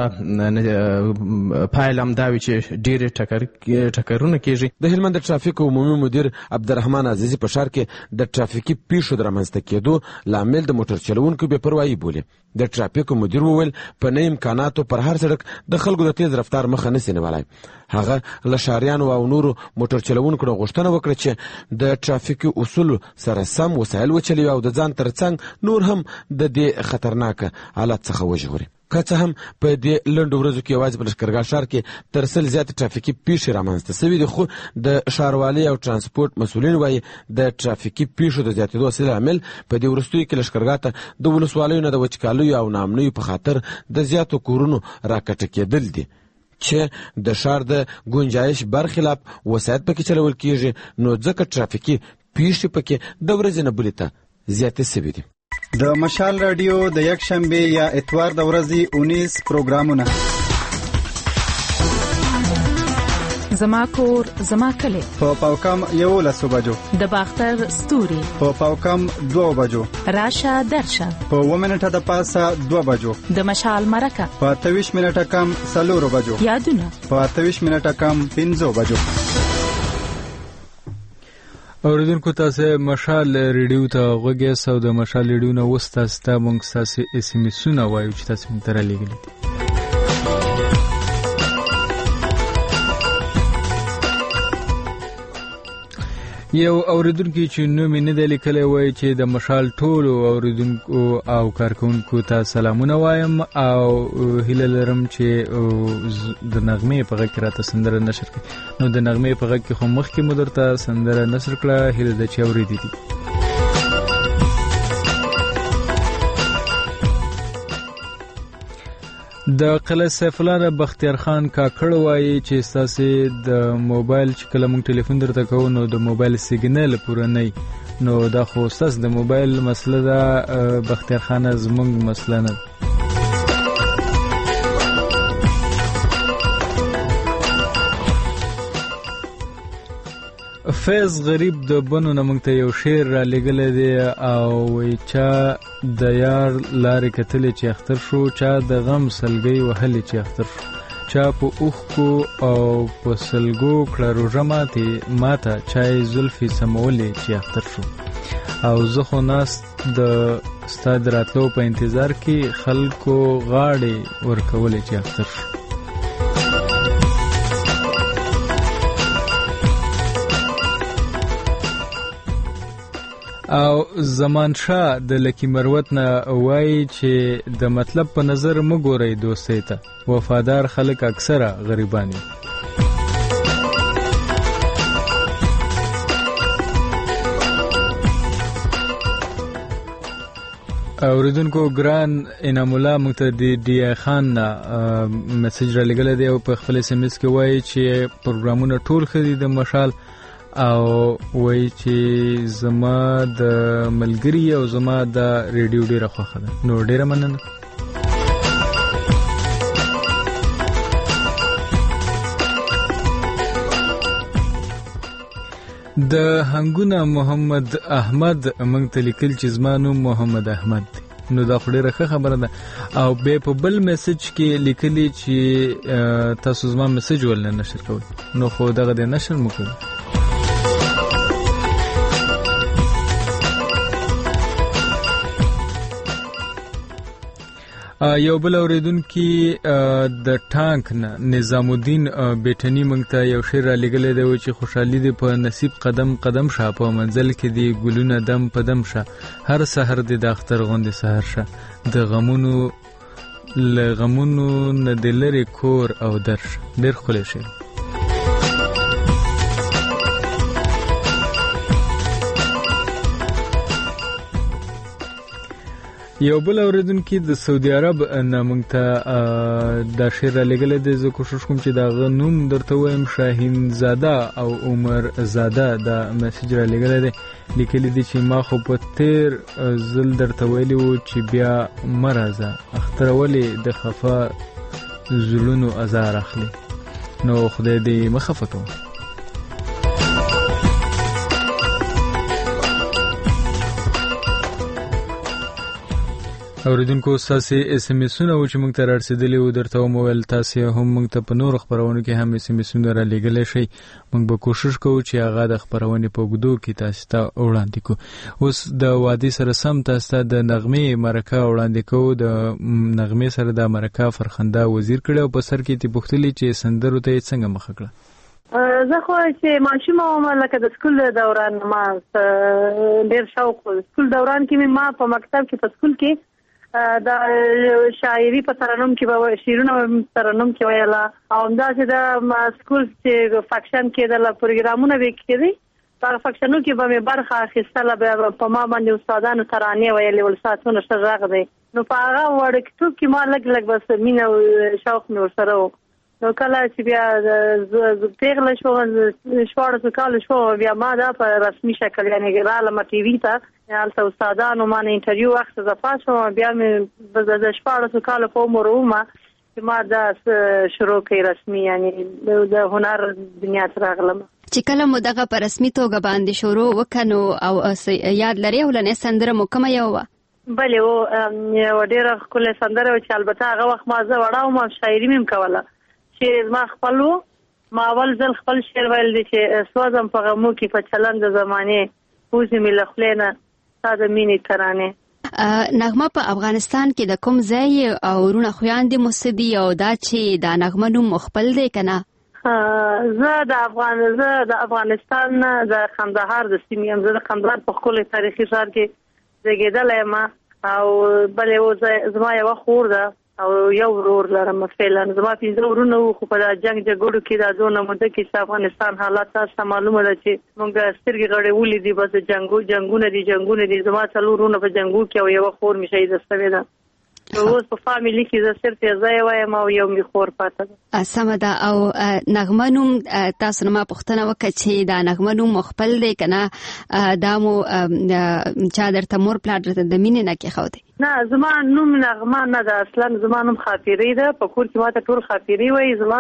پایله همدا وي چې ډېرې ټکرونه کېږي. د هلمند د ترافیکو عمومي مدیر عبدالرحمن عزیزي په ښار کې د ترافیکي پیښو د رامنځته کېدو لامل د موټر چلوونکو بې پروایي بولي. د ترافیکو مدیر وویل په نه امکاناتو پر هر سړک د خلکو د تیز رفتار مخه نسي نیولی. هغه له ښاریانو او نورو موټر چلوونکو نه غوښتنه وکړه چې د ترافیکي اصولو سره سم وسایل وچلوي او د ځان ترڅنګ نور هم د دې خطرناکه حالت څخه وژغوري. که څه هم په دې لنډو ورځو کې یوازې په لښکرګاه ښار کې تر سل زیاتې ترافیکي پیښې رامنځته سوي دي، خو د ښاروالۍ او ترانسپورټ مسؤلین وایي د ترافیکي پیښو د زیاتېدو اصلي لامل په دې وروستیو کې لښکرګاه ته د ولسوالیو نه د وچکالیو او ناامنیو په خاطر د زیاتو کورونو راکټه کېدل دي چې د ښار د ګنجایش برخلاف وسایط پکې چلول کېږي، نو ځکه ترافیکي پیښې پکې د ورځې نه بلې ته زیاتې سوي دي. د مشال رادیو د یک شنبه یا اتوار د ورځې اونیس پروګرامونه: زما کور زما کلی، په پاوکم یولسو بجو، د باختر ستوري، په پاوکم دوه بجو، راشه درشه، په اووه منټه د پاسه دوه بجو، د مشال مرکه په اته ویشت منټه کم څلورو بجو، یادونه په اته ویشت منټه کم پنځو بجو. اوریدونکو تاسو مشال ریډیو ته غوږی سو د مشال ریډیو نه وستا ستا مونږ تاسو اس ام اسونه وایو چې تاسو موږ ته رالیږلي دي. یو اوریدونکو چې نوم یې نه دی لیکلی وایي چې د مشال ټولو اوریدونکو او کارکوونکو ته سلامونه وایم او هیله لرم چې د نغمې په غږ کې راته سندره نشر کړي. نو د نغمې په غږ کې خو مخکې مو درته سندره نشر کړه، هیله ده چې اورېدې دي. د قلعه سیف الله بختیار خان کاکړ وایي چې ستاسې د موبایل چې کله موږ ټلیفون درته کوو نو د موبایل سیګنل پوره نه وي، نو دا خو ستاسې د موبایل مسله ده بختیار خانه، زموږ مسله نه ده. فیض غریب د بنو نه موږ ته یو شعر را لېږلی دی او وایي چا د یار لارې کتلې چې اختر شو، چا د غم سلګۍ وهلې چې اختر شو، چا په اوښکو او په سلګو کړه روژه ماتې ماته، چا یې زلفې سمولې چې اختر شو، او زه خو ناست د ستا د راتلو په انتظار کې خلکو غاړې ورکولې چې اختر شو. او زمان شاه د لکی مروت نه وایي چې د مطلب په نظر مو ګورئ دوستۍ ته، وفادار خلک اکثره غریبان وي. اوریدونکو ګران انعام الله موږ ته د ډي آی خان نه میسج را لېږلی دی او په خپل اس ام اس کې وایي چې پروګرامونه ټول ښه دي د مشال، او وایي چې زما د ملګري او زما د ریډیو ډیره خوښه ده. نو ډیره مننه. د هنګونه محمد احمد موږ ته لیکل چې زما نوم محمد احمد دی، نو دا خو ډیره ښه خبره ده. او بیا په بل میسج کې لیکلي چې تاسو زما میسج ولنه نشر کوئ، نو خو دغه د نشر مو کوئ. یو بل اوریدونکي د ټانک نه نظام الدین بیٹنی موږ ته یو شعر را لېږلی دی چې خوشحالي دی په نصیب قدم قدم شه، په منزل کې دی ګلونه دم په دم شه، هر سحر دی د اختر غوندې سحر شه، د غمونو له غمونو نه د لرې کور او در شه. ډېر ښکلی شعر. یو بل اوریدونکي د سعودي عرب نه موږ ته دا شعر را لېږلی دی، زه کوشش کوم چې د هغه نوم درته ووایم، شاهین زاده او عمر زاده دا میسج را لېږلی دی. لیکلي دي چې ما خو په تیر ځل درته ویلي وو چې بیا مه راځه، اختره ولې د خفه زړونو ازار اخلي، نو خدای دې مه خفه کوم. اوریدونکو ستاسې اس ام اسونه و چې موږ ته رارسېدلي وو درته ومویل تاسې هم موږ ته په نورو خپرونو کې هم اس ام اسونه را لېږلی شئ. موږ به کوشش کوو چې هغه د خپرونې په اوږدو کې تاسې ته وړاندې کړو. اوس د وادي سره سم تاسې ته د نغمې مرکه وړاندې کوو. د نغمې سره د مرکه فرخنده وزیر کړی او په سر کې یې پوښتلي چې سندرو ته یې څنګه مخه کړه. زه خو چې ماشومه وم لکه د سکول دوران ما ډېر شوق سکول دوران کې مې ما په مکتب کې په سکول کې دا شاعري په ترنم کې به شعرونه ترنم کې ویله او همداسې د سکول چې فکشن کېدل پروګرامونه به کېدي په فکشنو کې به مې برخه اخیستله بیا په ما باندې استادانو ترانې ویلې ول ساعتونه ښه غږ دی نو په هغه وړکتوب کې ما لږ لږ بس مینه او شوق مې ورسره و. نو کله چې بیا پیغله شوم شپاړسو کالو شوم بیا ما دا په رسمي شکل یعنې رالم ټي وي ته هلته استادانو ما نه انټرویو واخیسته زه پاس شوم بیا مې د شپاړسو کالو په عمر ومه چې ما دا شروع کړې رسمي یعنې د هنر دنیا ته راغلم. چې کله مو دغه په رسمي توګه باندې شروع وکړه نو او یاد لرې اولنۍ سندره مو کومه یو وه؟ بلې و یوه ډېره ښکلې سندره وه چې البته هغه وخت ما زه وړه وم او شاعري مې هم کوله چې زما خپل و ما اول ځل خپل شعر ویل دی چې سوځم په غمو کې په چلند د زمانې وځي مې له خولې نه ستا د مینې ترانې. نغمه په افغانستان کې د کوم ځای او ورونه خویندې مو څه دي او دا چې دا نغمه نوم مو خپل دی که نه؟ زه د افغان زه د افغانستان د کندهار د سیمې یم. زه د کندهار په ښکلي تاریخي ښار کې زیږېدلی یم او بل یو زما یوه خور ده او یو ورور لرم. فعلا زما پنځه ورونه وو، خو په دا جنګ جګړو کې دا دونه موده کې چې افغانستان حالات تاسو ته معلومه ده چې موږ سترګې غړولې دي، بس جنګو جنګونه دي جنګونه دي. زما څلور ورونه په جنګو کې او یوه خور مې شهیده شوې ده. اوس په فامیلی کې زه صرف یې زه یې وایم او یو مې خور پاته ده. سمه ده. او نغمه نوم تاسو نه ما پوښتنه وکړه چې دا نغمه نوم مو خپل دی که نه دا مو چا درته مور پلار درته د مینې نه کېښودی؟ نه، زما نوم نغمه نه ده، اصلا زما نوم خاطرې ده. په کور کې ماته ټول خاطرې وایي. زما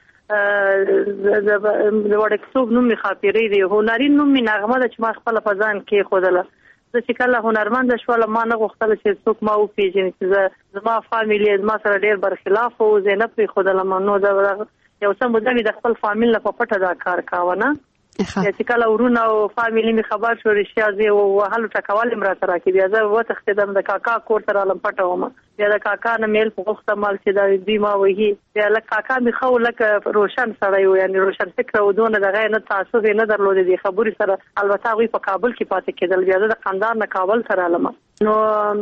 د وړکتوب نوم مې خاطرې دی. هنري نوم مې نغمه ده چې ما خپله په ځان کېښودله. زه چې کله هنرمنده شوله ما نه غوښتله چې څوک ما وپېژني چې زه زما فامیل یې زما سره ډېر برخلاف و. زه یې نه پرېښودلم. نو د یو څه موده مې د خپل فامیل نه په پټه دا کار کاوه. نه چې کله ورونه او فامیلي مې خبر شو رښتیا زه یې وهلو ټکول یې راته راکړي. بیا زه وتښتېدم، د کاکا کور ته رالم، پټه وم. بیا د کاکا نه مې هیلپ وغوښته مال چې دا دوی ما وهي. بیا لږ کاکا مې ښه و، لکه روشن سړی و، یعنې روشن فکره و، دونه دغه یې نه تعصب یې نه درلودې دې خبرې سره. البته هغوی په کابل کې پاتې کېدل. بیا زه د قندهار نه کابل ته رالم. نو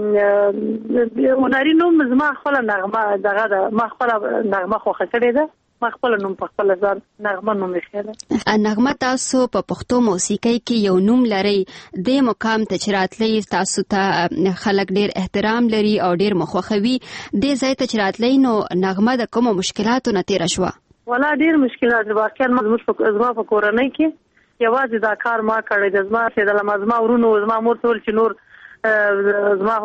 هنري نوم زما خپله نغمه دغه ده، ما خپله نغمه خوښه کړې ده. ما خپل نوم په خپل ځان نغمه نوم یې ده. نغمه تاسو په پښتو موسیقۍ کې یو نوم لرئ. د مقام ته چې راتلی تاسو ته خلک ډیر احترام لري او ډیر مخوخوي. دې ځای ته چې راتلی نو نغمه د کومو مشکلاتو نه تېره شوه؟ ولا ډیر مشکلات واقعا زما په کورنۍ کې یوازې دا کار ما کړی د زما چې زما ورونو زما مور ټول چې نور زما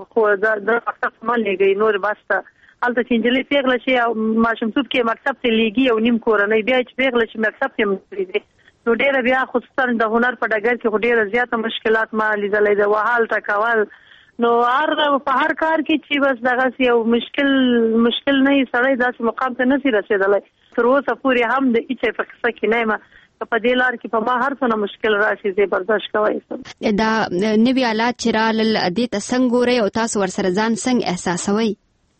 د پښتو ما لګي نور باسته هلته چې نجلۍ پیغله شي او ماشومتوب کې مکتب ته لیږي او نیم کورنۍ بیا چې پیغله شي مکتب ته مریدي نو ډېره بیا خصوصا د هنر په ډګر کې خو ډېره زیاته مشکلات ما لیدلی د وهل ټکول. نو هر په هر کار کې چې بس دغسې یو مشکل مشکل نه وي سړی داسې مقام ته نشي رسېدلی. تر اوسه پورې هم د هېچا په قصه کې نه یم که په دې لار کې په ما هر څونه مشکل راشي زه برداشت کوی شم. دا نوي حالات چې رالل دې ته څنګه ګورئ او تاسو ورسره ځان څنګه احساسوئ؟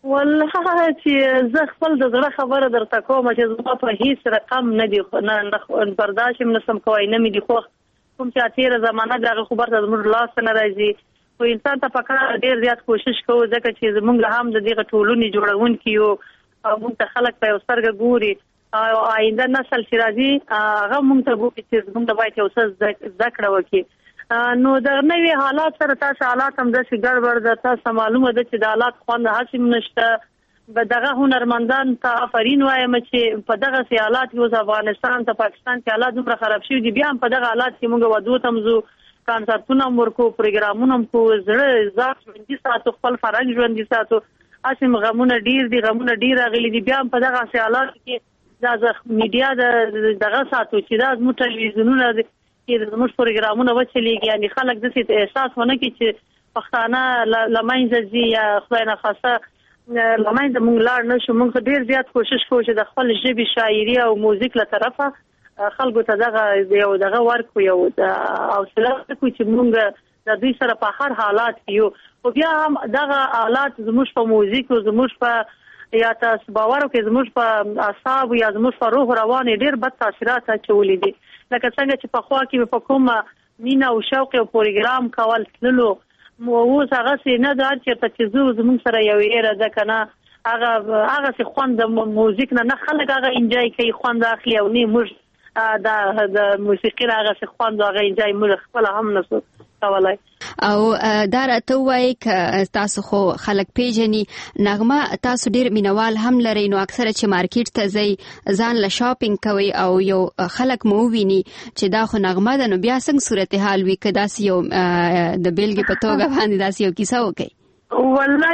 والله چې زه خپل د زړه خبره درته کوم چې زما په هیڅ رقم نه دي نه برداشت هم نشم کوی نه مې دي خوښ. کوم چې تېره زمانه د هغه خبر ته زموږ لاس نه راځي. خو انسان ته پکار ډېر زیات کوشش کوو ځکه چې زموږ هم د دغه ټولنې جوړونکي یو او موږ ته خلک په یو سترګه ګوري او آینده نسل چې راځي هغه موږ ته ګوري چې موږ باید یو څه زده کړه وکړي. نو د نوي حالات سره تاسو حالات هم داسې ګډوډ ده. تاسو معلومه ده چې د حالات خوند هسې هم نشته. به دغه هنرمندان ته آفرین وایم چې په دغسې حالات کې اوس افغانستان ته پاکستان کې حالات دومره خراب شوي دي بیا هم په دغه حالات کې موږ ودو ته هم ځو کانسرتونه هم ورکو پروګرامونه هم کوو زړه ذات ژوندي ساتو خپل فرهنګ ژوندي ساتو. هسې هم غمونه ډېر دي غمونه ډېر راغلي دي بیا هم په دغسې حالاتو کې دا میډیا د دغه ساتو چې دا زموږ ټلویزیونونه چې زموږ پروګرامونه وچلېږي یعنې خلک داسې احساس ونه کړي چې پښتانه له منځه ځي یا خدای نخواسته له منځه موږ لاړ نه شو. موږ ډېر زیات کوشش کوو چې د خپل ژبې شاعري او موزیک له طرفه خلکو ته دغه یو دغه ورکړو یو حوصله ورکړو چې موږ د دوی سره په هر حالات کې یو. خو بیا هم دغه حالات زموږ په موزیک او زموږ په یا تاسو باور وکړئ زموږ په اعصابو یا زموږ په روح روان ډېر بد تاثیرات اچولي دي. لکه څنګه چې پخوا کې په کومه مینه او شوق او پروګرام کول تللو اوس هغسې نه ده چېرته چې زه زموږ سره یو ایره ده که نه هغه هغسې خوند د موزیک نه نه خلک هغه انجای کوي خوند اخلي او نه موږ د موسیقي نه هغسې خوند هغه انجای موږ خپله هم نسو کولی. او دا راته ووایي که تاسو خو خلک پیژني نغمه تاسو ډېر مینوال هم لرئ نو اکثره چې مارکیټ ته ځئ ځان له شاپینګ کوئ او یو خلک مو وویني چې دا خو نغمه ده نو بیا څنګه صورتحال وي که داسې یو د بیلګې په توګه باندې داسې یو کیسه وکړئ؟ والله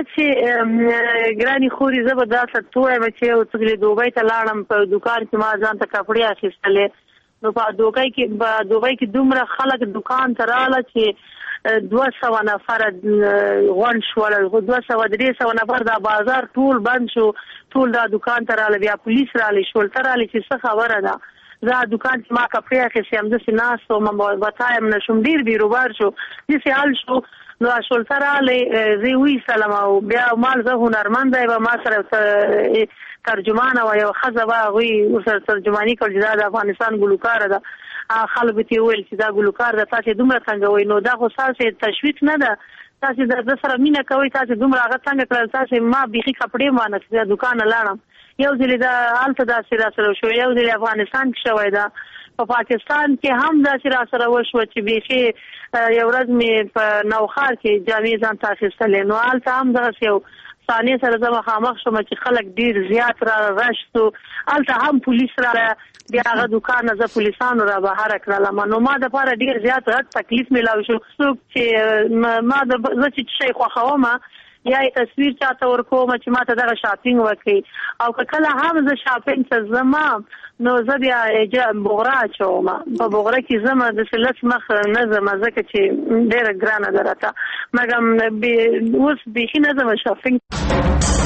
چې ګرانې خورې زه به دا څه ووایم چې یو څه دوبۍ ته لاړم په دوکان کې ما ځان ته کپړې اخیستلې نو په دوبۍ کې په دوبۍ کې دومره خلک دوکان ته راغله چې دوه سوه نفره غونډ شول. دوه سوه درې سوه نفر دا بازار ټول بند شو ټول دا دوکان ته راغله. بیا پولیس راغلی شولته راغلی چې څه خبره ده زه دوکان کې ما کپړې اخیستې همداسې ناست وم بتایم نه شوم ډېر بیروبار شو داسې حال شو نو شولته راغلی زه وایستلم او بیا مال زه هنرمند یم ما سره ترجمان او یو ښځه وه هغوی ورسره ترجماني کړل چې دا د افغانستان ګلوکاره ده. خلکو ته یې ویل چې دا ګلوکار ده تاسې دومره تنګوئ نو دا خو ستاسې تشویق نه ده تاسې د ده سره مینه کوئ تاسې دومره هغه تنګه کړل تاسې ما بیخي کپړې مانه چې د دوکانه لاړم یو ځلې دا هلته داسې راسره وشو یو ځلې افغانستان کې شوی ده په پاکستان کې هم داسې راسره وشوه چې بیخي یو ورځ مې په نوخار کې جامې ځان ته اخیستلې نو هلته هم دغسې یو ثانیې سره زه مخامخ شوم چې خلک ډېر زیات را رش شو هلته هم پولیس راغله بیا هغه دوکان زه پولیسانو را بهر کړلم نو ما دپاره ډېر زیات غټ تکلیف میلاو شو څوک چې ما د زه چې شی خوښوم یا یې تصویر چاته ورکوم چې ما ته دغه شاپینګ وکړي او که کله هم زه شاپینګ ته ځم نو زه بیا بغره اچوم په بغره کې ځم داسې لس مخ نه ځم ځکه چې ډېره ګرانه ده راته مګم اوس بیخي نه ځم شاپینګ.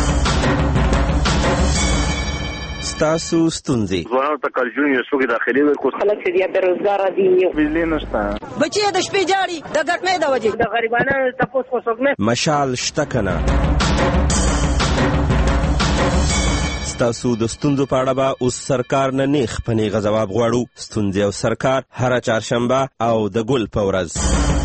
ستاسو ستونزې ځوانانو ته کالجون یو څوک داخلي ورکو خلک چې بیا بېروزګاره دي بجلي نشته بچي د شپې جاړي د ګرمۍ د وجې د غریبانو تپوس خو څوک نه مشال شته که نه ستاسو د ستونزو په اړه به اوس سرکار نه نیغ په نیغه ځواب غواړو. ستونزې او سرکار هره چهارشنبه او د ګل په ورځ